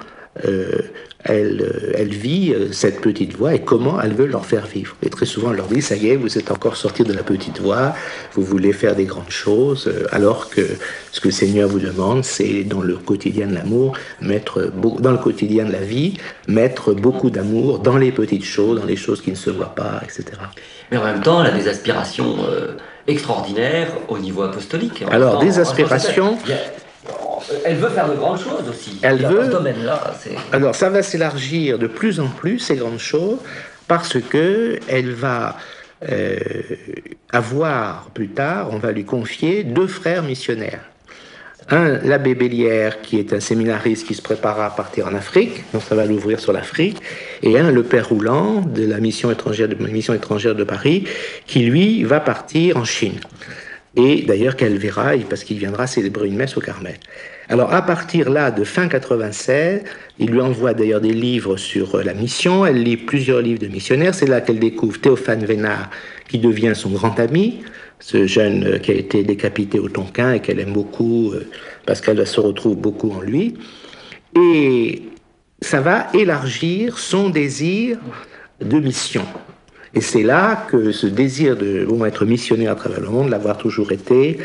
elle vit cette petite voix et comment elle veut leur faire vivre. Et très souvent, elle leur dit, ça y est, vous êtes encore sortis de la petite voix, vous voulez faire des grandes choses, alors que ce que le Seigneur vous demande, c'est dans le quotidien de l'amour, dans le quotidien de la vie, mettre beaucoup d'amour dans les petites choses, dans les choses qui ne se voient pas, etc. Mais en même temps, elle a des aspirations extraordinaires au niveau apostolique. Alors, des aspirations... Elle veut faire de grandes choses aussi. Elle veut. Dans ce domaine-là, alors, ça va s'élargir de plus en plus, ces grandes choses, parce que elle va avoir, plus tard, on va lui confier 2 frères missionnaires. l'abbé Bélière, qui est un séminariste qui se prépare à partir en Afrique, donc ça va l'ouvrir sur l'Afrique, et le père Rouland de la mission étrangère de Paris, qui lui va partir en Chine. Et d'ailleurs qu'elle verra, parce qu'il viendra célébrer une messe au Carmel. Alors à partir là de fin 96, il lui envoie d'ailleurs des livres sur la mission, elle lit plusieurs livres de missionnaires, c'est là qu'elle découvre Théophane Vénard, qui devient son grand ami, ce jeune qui a été décapité au Tonkin et qu'elle aime beaucoup parce qu'elle se retrouve beaucoup en lui. Et ça va élargir son désir de mission. Et c'est là que ce désir de être missionnaire à travers le monde, l'avoir toujours été,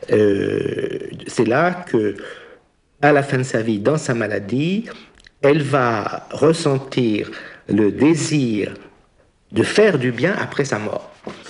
c'est là que, à la fin de sa vie, dans sa maladie, elle va ressentir le désir de faire du bien après sa mort.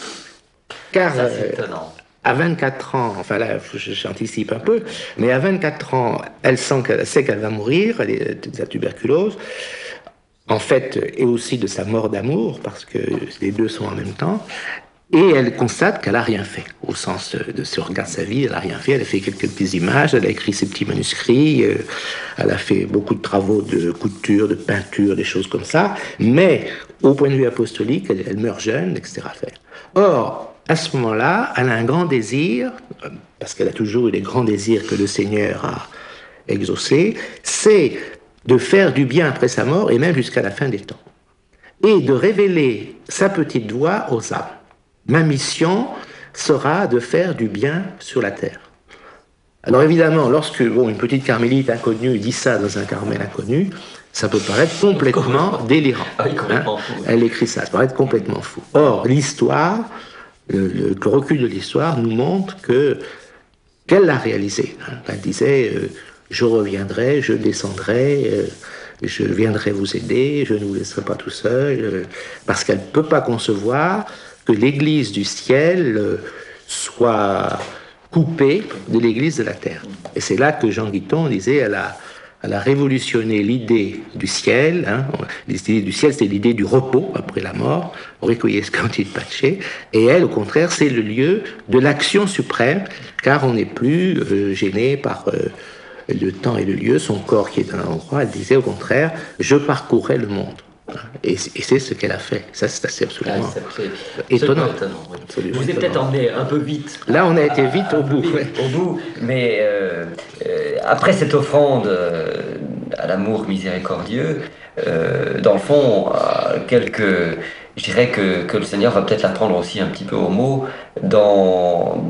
Car à 24 ans, enfin là j'anticipe un peu, mais à 24 ans, elle sait qu'elle va mourir, elle est de la tuberculose, en fait, et aussi de sa mort d'amour, parce que les deux sont en même temps, et elle constate qu'elle n'a rien fait, au sens de si on regarde sa vie, elle n'a rien fait, elle a fait quelques petites images, elle a écrit ses petits manuscrits, elle a fait beaucoup de travaux de couture, de peinture, des choses comme ça, mais au point de vue apostolique, elle meurt jeune, etc. Or, à ce moment-là, elle a un grand désir, parce qu'elle a toujours eu les grands désirs que le Seigneur a exaucés, c'est de faire du bien après sa mort et même jusqu'à la fin des temps. Et de révéler sa petite voix aux âmes. Ma mission sera de faire du bien sur la terre. Alors évidemment, lorsque une petite carmélite inconnue dit ça dans un Carmel inconnu, ça peut paraître complètement délirant. Ah oui, complètement fou. Elle écrit ça peut paraître complètement fou. Or, l'histoire, le recul de l'histoire nous montre qu'elle l'a réalisé. Elle disait je reviendrai, je descendrai, je viendrai vous aider, je ne vous laisserai pas tout seul, parce qu'elle ne peut pas concevoir que l'Église du ciel soit coupée de l'Église de la terre. Et c'est là que Jean Guiton disait, elle a révolutionné l'idée du ciel. L'idée du ciel, c'est l'idée du repos après la mort, requiescat cantit pace, et elle, au contraire, c'est le lieu de l'action suprême, car on n'est plus gêné par le temps et le lieu, son corps qui est dans un endroit. Elle disait au contraire, je parcourais le monde. Et c'est ce qu'elle a fait. Ça, c'est assez absolument étonnant. Oui. Absolument vous êtes peut-être emmené un peu vite. Là, on a été vite au bout. Mais après cette offrande à l'amour miséricordieux, dans le fond, je dirais que le Seigneur va peut-être la prendre aussi un petit peu au mot dans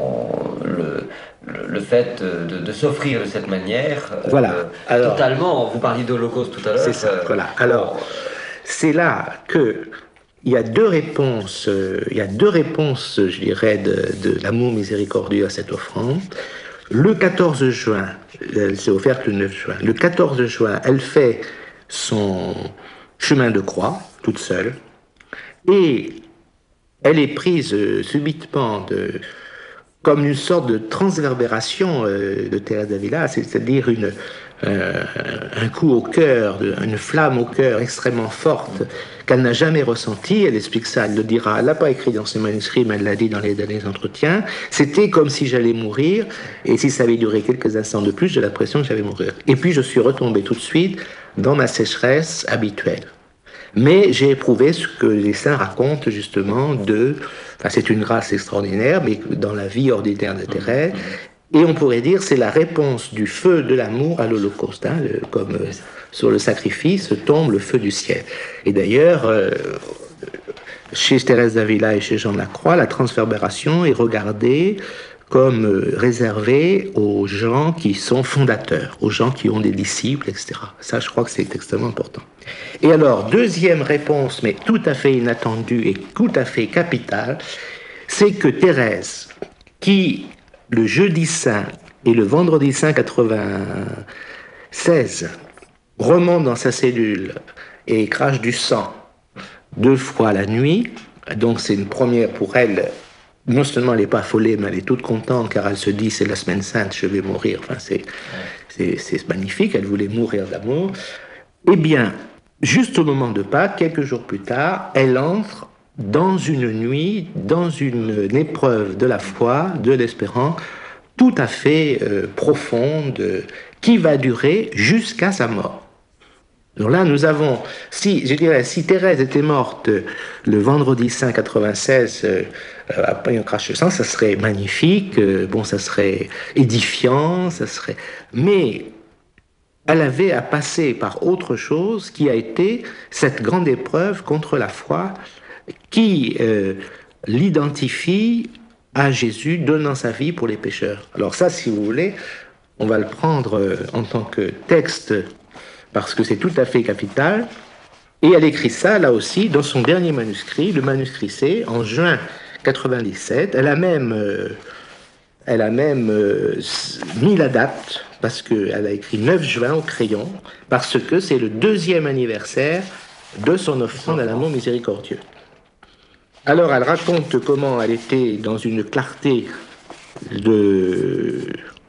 le fait de s'offrir de cette manière. Voilà. Alors, totalement, vous parliez d'Holocauste tout à l'heure. C'est ça, voilà. Alors, c'est là que il y a deux réponses, je dirais, de l'amour miséricordieux à cette offrande. Le 14 juin, elle s'est offerte le 9 juin. Le 14 juin, elle fait son chemin de croix, toute seule, et elle est prise subitement comme une sorte de transverbération de Thérèse d'Avila, c'est-à-dire un coup au cœur, une flamme au cœur extrêmement forte qu'elle n'a jamais ressentie. Elle explique ça, elle le dira, elle l'a pas écrit dans ses manuscrits, mais elle l'a dit dans les derniers entretiens. C'était comme si j'allais mourir, et si ça avait duré quelques instants de plus, j'ai l'impression que j'allais mourir. Et puis je suis retombé tout de suite dans ma sécheresse habituelle. Mais j'ai éprouvé ce que les saints racontent justement c'est une grâce extraordinaire, mais dans la vie ordinaire de Thérèse, et on pourrait dire c'est la réponse du feu de l'amour à l'Holocauste, comme sur le sacrifice tombe le feu du ciel. Et d'ailleurs, chez Thérèse d'Avila et chez Jean de la Croix, la transverbération est regardée comme réservée aux gens qui sont fondateurs, aux gens qui ont des disciples, etc. Ça, je crois que c'est extrêmement important. Et alors, deuxième réponse, mais tout à fait inattendue et tout à fait capitale, c'est que Thérèse, qui le jeudi saint et le vendredi saint 96 remonte dans sa cellule et crache du sang 2 fois la nuit, donc c'est une première pour elle. Non seulement elle n'est pas affolée, mais elle est toute contente, car elle se dit c'est la semaine sainte, je vais mourir. Enfin, c'est magnifique, elle voulait mourir d'amour. Eh bien, juste au moment de Pâques, quelques jours plus tard, elle entre dans une nuit, dans une épreuve de la foi, de l'espérance, tout à fait profonde, qui va durer jusqu'à sa mort. Donc là, nous avons, si Thérèse était morte le vendredi saint 96, après un crash de sang, ça serait magnifique, ça serait édifiant, mais elle avait à passer par autre chose qui a été cette grande épreuve contre la foi qui l'identifie à Jésus donnant sa vie pour les pécheurs. Alors ça, si vous voulez, on va le prendre en tant que texte parce que c'est tout à fait capital. Et elle écrit ça, là aussi, dans son dernier manuscrit, le manuscrit C, en juin 97. Elle a même mis la date, parce qu'elle a écrit 9 juin au crayon, parce que c'est le 2e anniversaire de son offrande à l'amour miséricordieux. Alors, elle raconte comment elle était dans une clarté de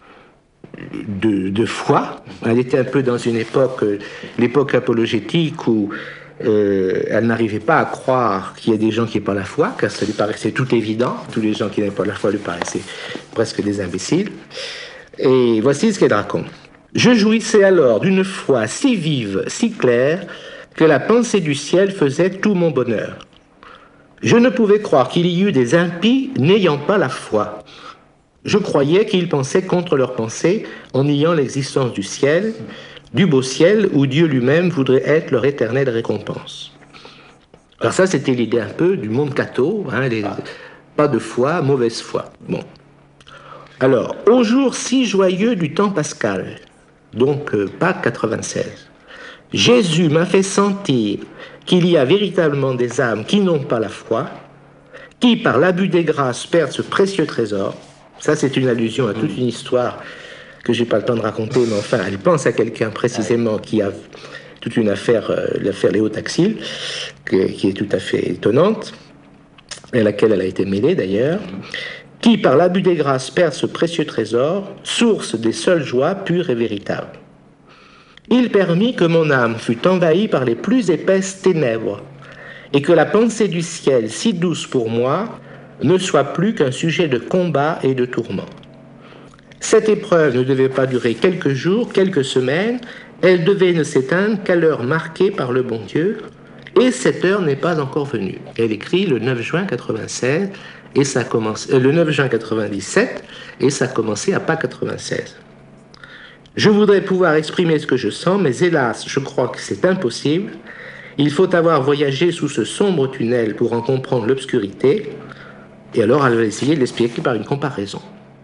foi. Elle était un peu dans une époque, l'époque apologétique, où elle n'arrivait pas à croire qu'il y a des gens qui n'aient pas la foi, car ça lui paraissait tout évident. Tous les gens qui n'avaient pas la foi lui paraissaient presque des imbéciles. Et voici ce qu'elle raconte. « Je jouissais alors d'une foi si vive, si claire, que la pensée du ciel faisait tout mon bonheur. Je ne pouvais croire qu'il y eût des impies n'ayant pas la foi. Je croyais qu'ils pensaient contre leur pensée en niant l'existence du ciel, du beau ciel où Dieu lui-même voudrait être leur éternelle récompense. » Alors ça, c'était l'idée un peu du monde catho, pas de foi, mauvaise foi. Bon. Alors, au jour si joyeux du temps pascal, donc Pâques 96, Jésus m'a fait sentir qu'il y a véritablement des âmes qui n'ont pas la foi, qui par l'abus des grâces perdent ce précieux trésor. Ça, c'est une allusion à toute une histoire que je n'ai pas le temps de raconter, mais enfin, elle pense à quelqu'un précisément qui a toute une affaire, l'affaire Léo Taxil, qui est tout à fait étonnante, et à laquelle elle a été mêlée d'ailleurs, qui par l'abus des grâces perd ce précieux trésor, source des seules joies pures et véritables. Il permit que mon âme fût envahie par les plus épaisses ténèbres, et que la pensée du ciel, si douce pour moi, ne soit plus qu'un sujet de combat et de tourment. Cette épreuve ne devait pas durer quelques jours, quelques semaines, elle devait ne s'éteindre qu'à l'heure marquée par le bon Dieu, et cette heure n'est pas encore venue. Elle écrit le 9 juin 96, et ça commence, le 9 juin 97, et ça a commencé à Pâques 96. Je voudrais pouvoir exprimer ce que je sens, mais hélas, je crois que c'est impossible. Il faut avoir voyagé sous ce sombre tunnel pour en comprendre l'obscurité, et alors elle va essayer de l'expliquer par une comparaison.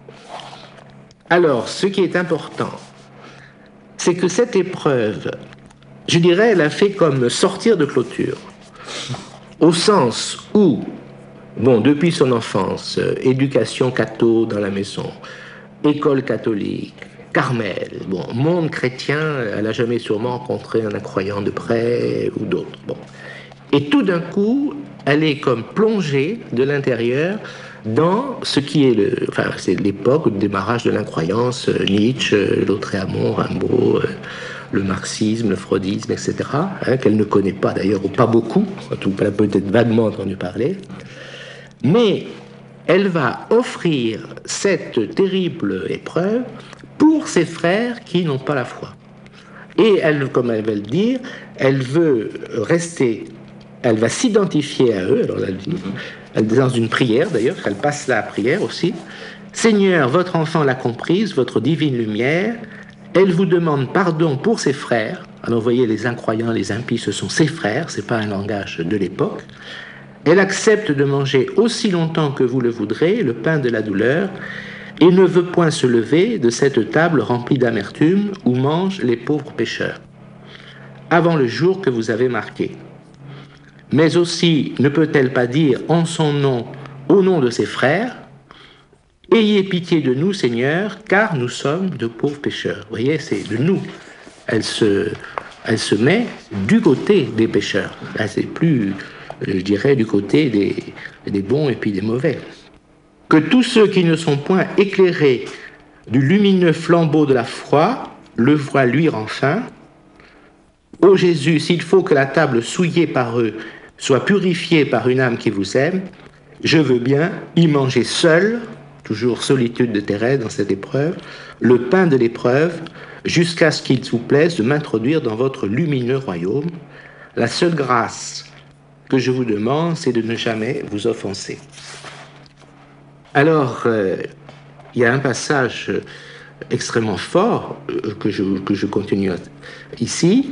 Alors, ce qui est important, c'est que cette épreuve, je dirais, elle a fait comme sortir de clôture, au sens où, depuis son enfance, éducation catho dans la maison, école catholique, Carmel, monde chrétien, elle n'a jamais sûrement rencontré un incroyant de près ou d'autre. Et tout d'un coup, elle est comme plongée de l'intérieur dans ce qui est c'est l'époque du démarrage de l'incroyance, Nietzsche, Lautréamont, Rimbaud, le marxisme, le freudisme, etc., qu'elle ne connaît pas d'ailleurs, ou pas beaucoup, elle a peut-être vaguement entendu parler, mais elle va offrir cette terrible épreuve pour ses frères qui n'ont pas la foi. Et elle, comme elle va le dire, elle veut rester, elle va s'identifier à eux, alors elle est dans une prière d'ailleurs, elle passe la prière aussi. Seigneur, votre enfant l'a comprise, votre divine lumière, elle vous demande pardon pour ses frères. Alors vous voyez, les incroyants, les impies, ce sont ses frères, c'est pas un langage de l'époque. Elle accepte de manger aussi longtemps que vous le voudrez le pain de la douleur et ne veut point se lever de cette table remplie d'amertume où mangent les pauvres pécheurs, avant le jour que vous avez marqué. Mais aussi ne peut-elle pas dire en son nom, au nom de ses frères, « Ayez pitié de nous, Seigneur, car nous sommes de pauvres pécheurs. » Vous voyez, c'est de nous. Elle se met du côté des pécheurs. Là, c'est plus, je dirais, du côté des bons et puis des mauvais. Que tous ceux qui ne sont point éclairés du lumineux flambeau de la foi le voient luire enfin. Ô Jésus, s'il faut que la table souillée par eux soit purifiée par une âme qui vous aime, je veux bien y manger seul toujours solitude de Thérèse dans cette épreuve, le pain de l'épreuve, jusqu'à ce qu'il vous plaise de m'introduire dans votre lumineux royaume. La seule grâce que je vous demande, c'est de ne jamais vous offenser. Alors, il y a un passage extrêmement fort que je continue ici.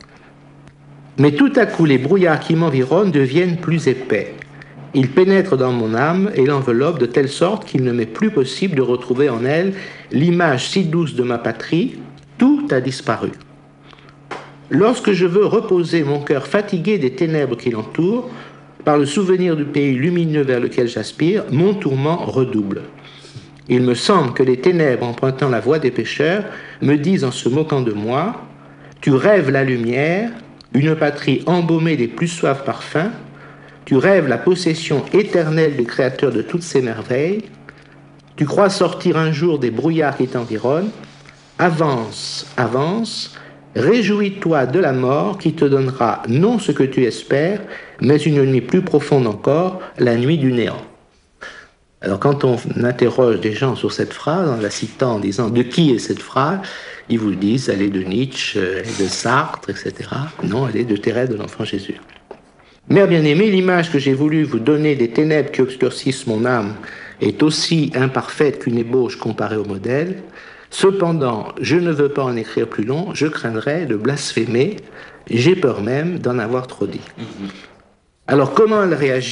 Mais tout à coup, les brouillards qui m'environnent deviennent plus épais. Ils pénètrent dans mon âme et l'enveloppent de telle sorte qu'il ne m'est plus possible de retrouver en elle l'image si douce de ma patrie. Tout a disparu. Lorsque je veux reposer mon cœur fatigué des ténèbres qui l'entourent, par le souvenir du pays lumineux vers lequel j'aspire, mon tourment redouble. Il me semble que les ténèbres, empruntant la voie des pécheurs, me disent en se moquant de moi, « Tu rêves la lumière, une patrie embaumée des plus suaves parfums, tu rêves la possession éternelle du Créateur de toutes ces merveilles, tu crois sortir un jour des brouillards qui t'environnent, avance, avance, réjouis-toi de la mort qui te donnera non ce que tu espères, mais une nuit plus profonde encore, la nuit du néant. » Alors quand on interroge des gens sur cette phrase, en la citant, en disant « de qui est cette phrase ?», ils vous disent « elle est de Nietzsche, elle est de Sartre, etc. » Non, elle est de Thérèse de l'Enfant Jésus. Mère bien-aimée, l'image que j'ai voulu vous donner des ténèbres qui obscurcissent mon âme est aussi imparfaite qu'une ébauche comparée au modèle. Cependant, je ne veux pas en écrire plus long, je craindrais de blasphémer, j'ai peur même d'en avoir trop dit. Alors comment elle réagit ?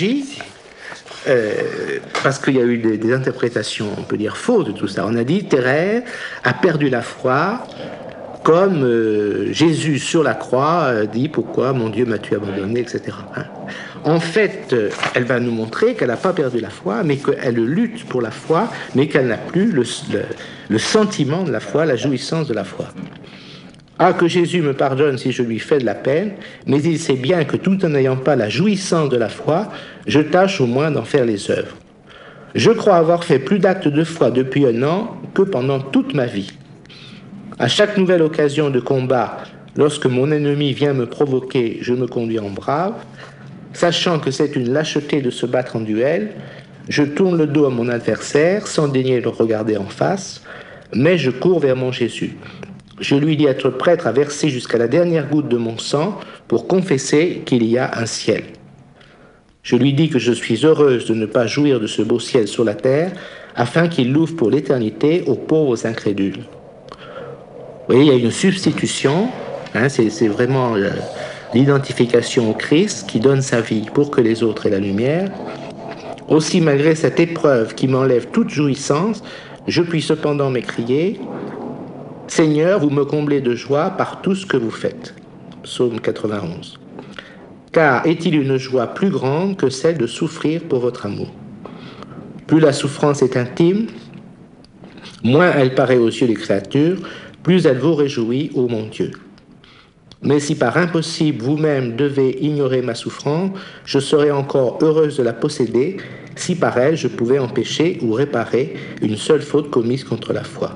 Parce qu'il y a eu des interprétations, on peut dire fausses de tout ça. On a dit Thérèse a perdu la foi, comme Jésus sur la croix dit « Pourquoi, mon Dieu, m'as-tu abandonné ?» etc. En fait, elle va nous montrer qu'elle n'a pas perdu la foi, mais qu'elle lutte pour la foi, mais qu'elle n'a plus le sentiment de la foi, la jouissance de la foi. Ah, que Jésus me pardonne si je lui fais de la peine, mais il sait bien que tout en n'ayant pas la jouissance de la foi, je tâche au moins d'en faire les œuvres. Je crois avoir fait plus d'actes de foi depuis 1 an que pendant toute ma vie. À chaque nouvelle occasion de combat, lorsque mon ennemi vient me provoquer, je me conduis en brave. Sachant que c'est une lâcheté de se battre en duel, je tourne le dos à mon adversaire sans daigner le regarder en face, mais je cours vers mon Jésus. Je lui dis être prêtre à verser jusqu'à la dernière goutte de mon sang pour confesser qu'il y a un ciel. Je lui dis que je suis heureuse de ne pas jouir de ce beau ciel sur la terre, afin qu'il l'ouvre pour l'éternité aux pauvres incrédules. Vous voyez, il y a une substitution, c'est vraiment l'identification au Christ qui donne sa vie pour que les autres aient la lumière. Aussi, malgré cette épreuve qui m'enlève toute jouissance, je puis cependant m'écrier « Seigneur, vous me comblez de joie par tout ce que vous faites. » Psaume 91. Car est-il une joie plus grande que celle de souffrir pour votre amour ? Plus la souffrance est intime, moins elle paraît aux yeux des créatures, plus elle vous réjouit, ô mon Dieu. Mais si par impossible vous-même devez ignorer ma souffrance, je serais encore heureuse de la posséder, si par elle je pouvais empêcher ou réparer une seule faute commise contre la foi.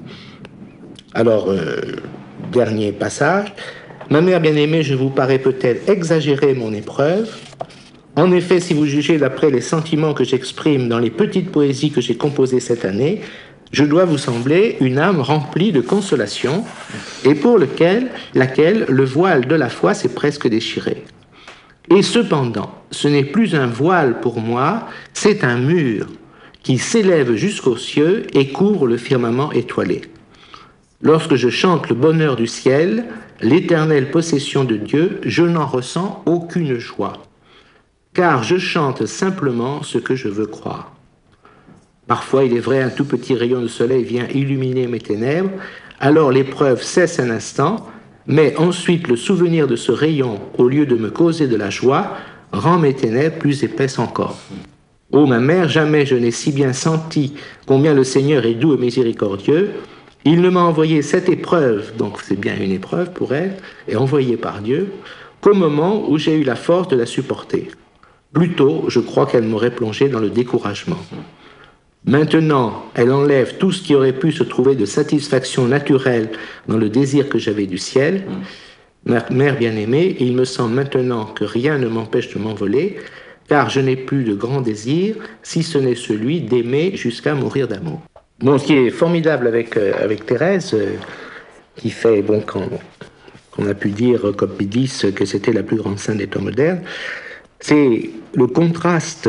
Alors, dernier passage. Ma mère bien-aimée, je vous parais peut-être exagérer mon épreuve. En effet, si vous jugez d'après les sentiments que j'exprime dans les petites poésies que j'ai composées cette année, je dois vous sembler une âme remplie de consolation et pour laquelle le voile de la foi s'est presque déchiré. Et cependant, ce n'est plus un voile pour moi, c'est un mur qui s'élève jusqu'aux cieux et couvre le firmament étoilé. Lorsque je chante le bonheur du ciel, l'éternelle possession de Dieu, je n'en ressens aucune joie, car je chante simplement ce que je veux croire. Parfois, il est vrai, un tout petit rayon de soleil vient illuminer mes ténèbres, alors l'épreuve cesse un instant, mais ensuite le souvenir de ce rayon, au lieu de me causer de la joie, rend mes ténèbres plus épaisses encore. Ô ma mère, jamais je n'ai si bien senti combien le Seigneur est doux et miséricordieux. Il ne m'a envoyé cette épreuve, donc c'est bien une épreuve pour elle, et envoyée par Dieu, qu'au moment où j'ai eu la force de la supporter. Plutôt, je crois qu'elle m'aurait plongé dans le découragement. Maintenant, elle enlève tout ce qui aurait pu se trouver de satisfaction naturelle dans le désir que j'avais du ciel. Ma mère bien-aimée, il me semble maintenant que rien ne m'empêche de m'envoler, car je n'ai plus de grand désir, si ce n'est celui d'aimer jusqu'à mourir d'amour. Bon, ce qui est formidable avec Thérèse, qui fait, bon, qu'on a pu dire, comme Pédis, que c'était la plus grande sainte des temps modernes, c'est le contraste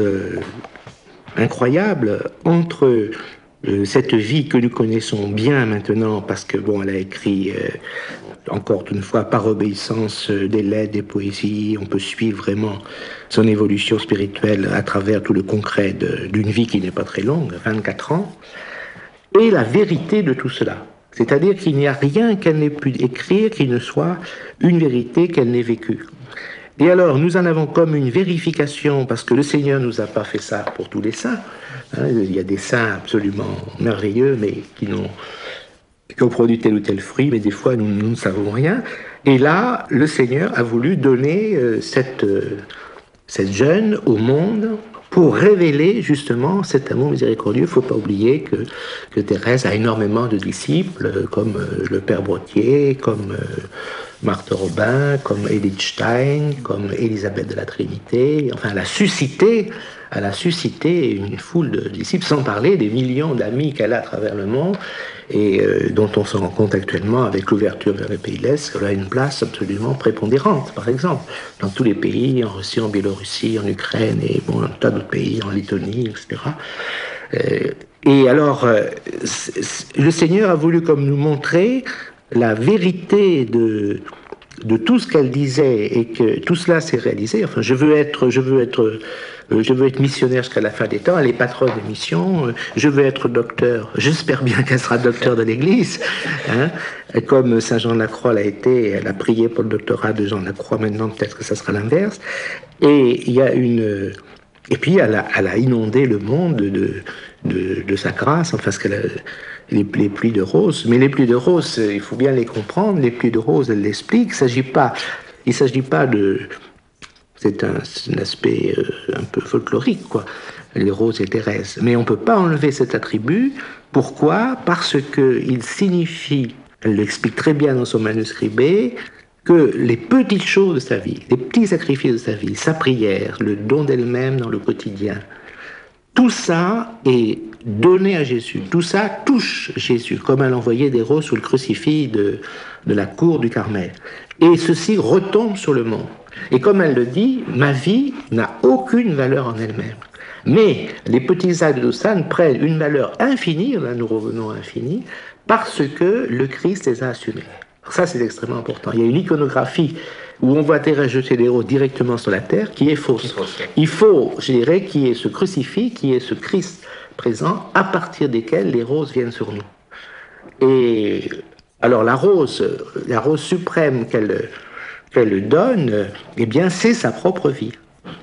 incroyable entre cette vie que nous connaissons bien maintenant, parce que, bon, elle a écrit, encore une fois, par obéissance, des lettres, des poésies, on peut suivre vraiment son évolution spirituelle à travers tout le concret d'une vie qui n'est pas très longue, 24 ans, et la vérité de tout cela. C'est-à-dire qu'il n'y a rien qu'elle n'ait pu écrire qui ne soit une vérité qu'elle n'ait vécue. Et alors, nous en avons comme une vérification, parce que le Seigneur ne nous a pas fait ça pour tous les saints. Hein, il y a des saints absolument merveilleux, mais qui ont produit tel ou tel fruit, mais des fois, nous ne savons rien. Et là, le Seigneur a voulu donner cette jeune au monde pour révéler justement cet amour miséricordieux. Il ne faut pas oublier que Thérèse a énormément de disciples, comme le Père Brottier, comme Marthe Robin, comme Edith Stein, comme Élisabeth de la Trinité. Enfin, elle a suscité une foule de disciples, sans parler des millions d'amis qu'elle a à travers le monde, et dont on se rend compte actuellement avec l'ouverture vers les pays de l'Est, qu'elle a une place absolument prépondérante, par exemple, dans tous les pays, en Russie, en Biélorussie, en Ukraine, et bon, dans un tas d'autres pays, en Lettonie, etc. Et alors, le Seigneur a voulu comme nous montrer la vérité de tout ce qu'elle disait, et que tout cela s'est réalisé. Enfin, je veux être missionnaire jusqu'à la fin des temps. Elle est patronne des missions. Je veux être docteur. J'espère bien qu'elle sera docteur de l'Église. Hein. Comme Saint Jean de la Croix l'a été, elle a prié pour le doctorat de Jean de la Croix. Maintenant, peut-être que ça sera l'inverse. Et il y a et puis elle a inondé le monde de sa grâce. Enfin, parce qu'elle a les pluies de roses. Mais les pluies de roses, il faut bien les comprendre. Les pluies de roses, elle l'explique. Il ne s'agit pas de... C'est un aspect un peu folklorique, quoi. Les roses et Thérèse. Mais on ne peut pas enlever cet attribut. Pourquoi ? Parce qu'il signifie, elle l'explique très bien dans son manuscrit B, que les petites choses de sa vie, les petits sacrifices de sa vie, sa prière, le don d'elle-même dans le quotidien, tout ça est donné à Jésus. Tout ça touche Jésus, comme elle envoyait des roses sous le crucifix de la cour du Carmel. Et ceci retombe sur le monde. Et comme elle le dit, ma vie n'a aucune valeur en elle-même. Mais les petits actes de ça prennent une valeur infinie, là nous revenons à l'infini, parce que le Christ les a assumés. Ça, c'est extrêmement important. Il y a une iconographie où on voit Thérèse jeter des roses directement sur la terre qui est fausse. Il faut, je dirais, qu'il y ait ce crucifix, qu'il y ait ce Christ présent, à partir desquels les roses viennent sur nous. Et alors la rose suprême qu'elle donne, eh bien, c'est sa propre vie.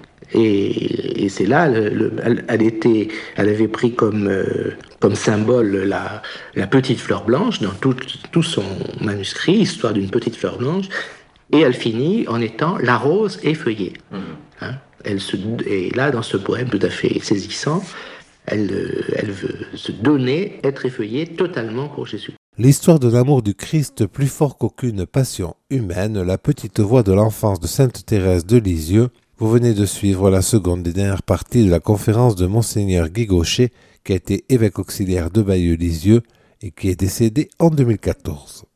Et c'est là, elle avait pris comme symbole la petite fleur blanche dans tout son manuscrit, histoire d'une petite fleur blanche, et elle finit en étant la rose effeuillée. Hein, et là, dans ce poème tout à fait saisissant, elle veut se donner, être effeuillée totalement pour Jésus. L'histoire de l'amour du Christ plus fort qu'aucune passion humaine, la petite voix de l'enfance de Sainte Thérèse de Lisieux. Vous venez de suivre la seconde et dernière partie de la conférence de Monseigneur Guy Gaucher, qui a été évêque auxiliaire de Bayeux-Lisieux et qui est décédé en 2014.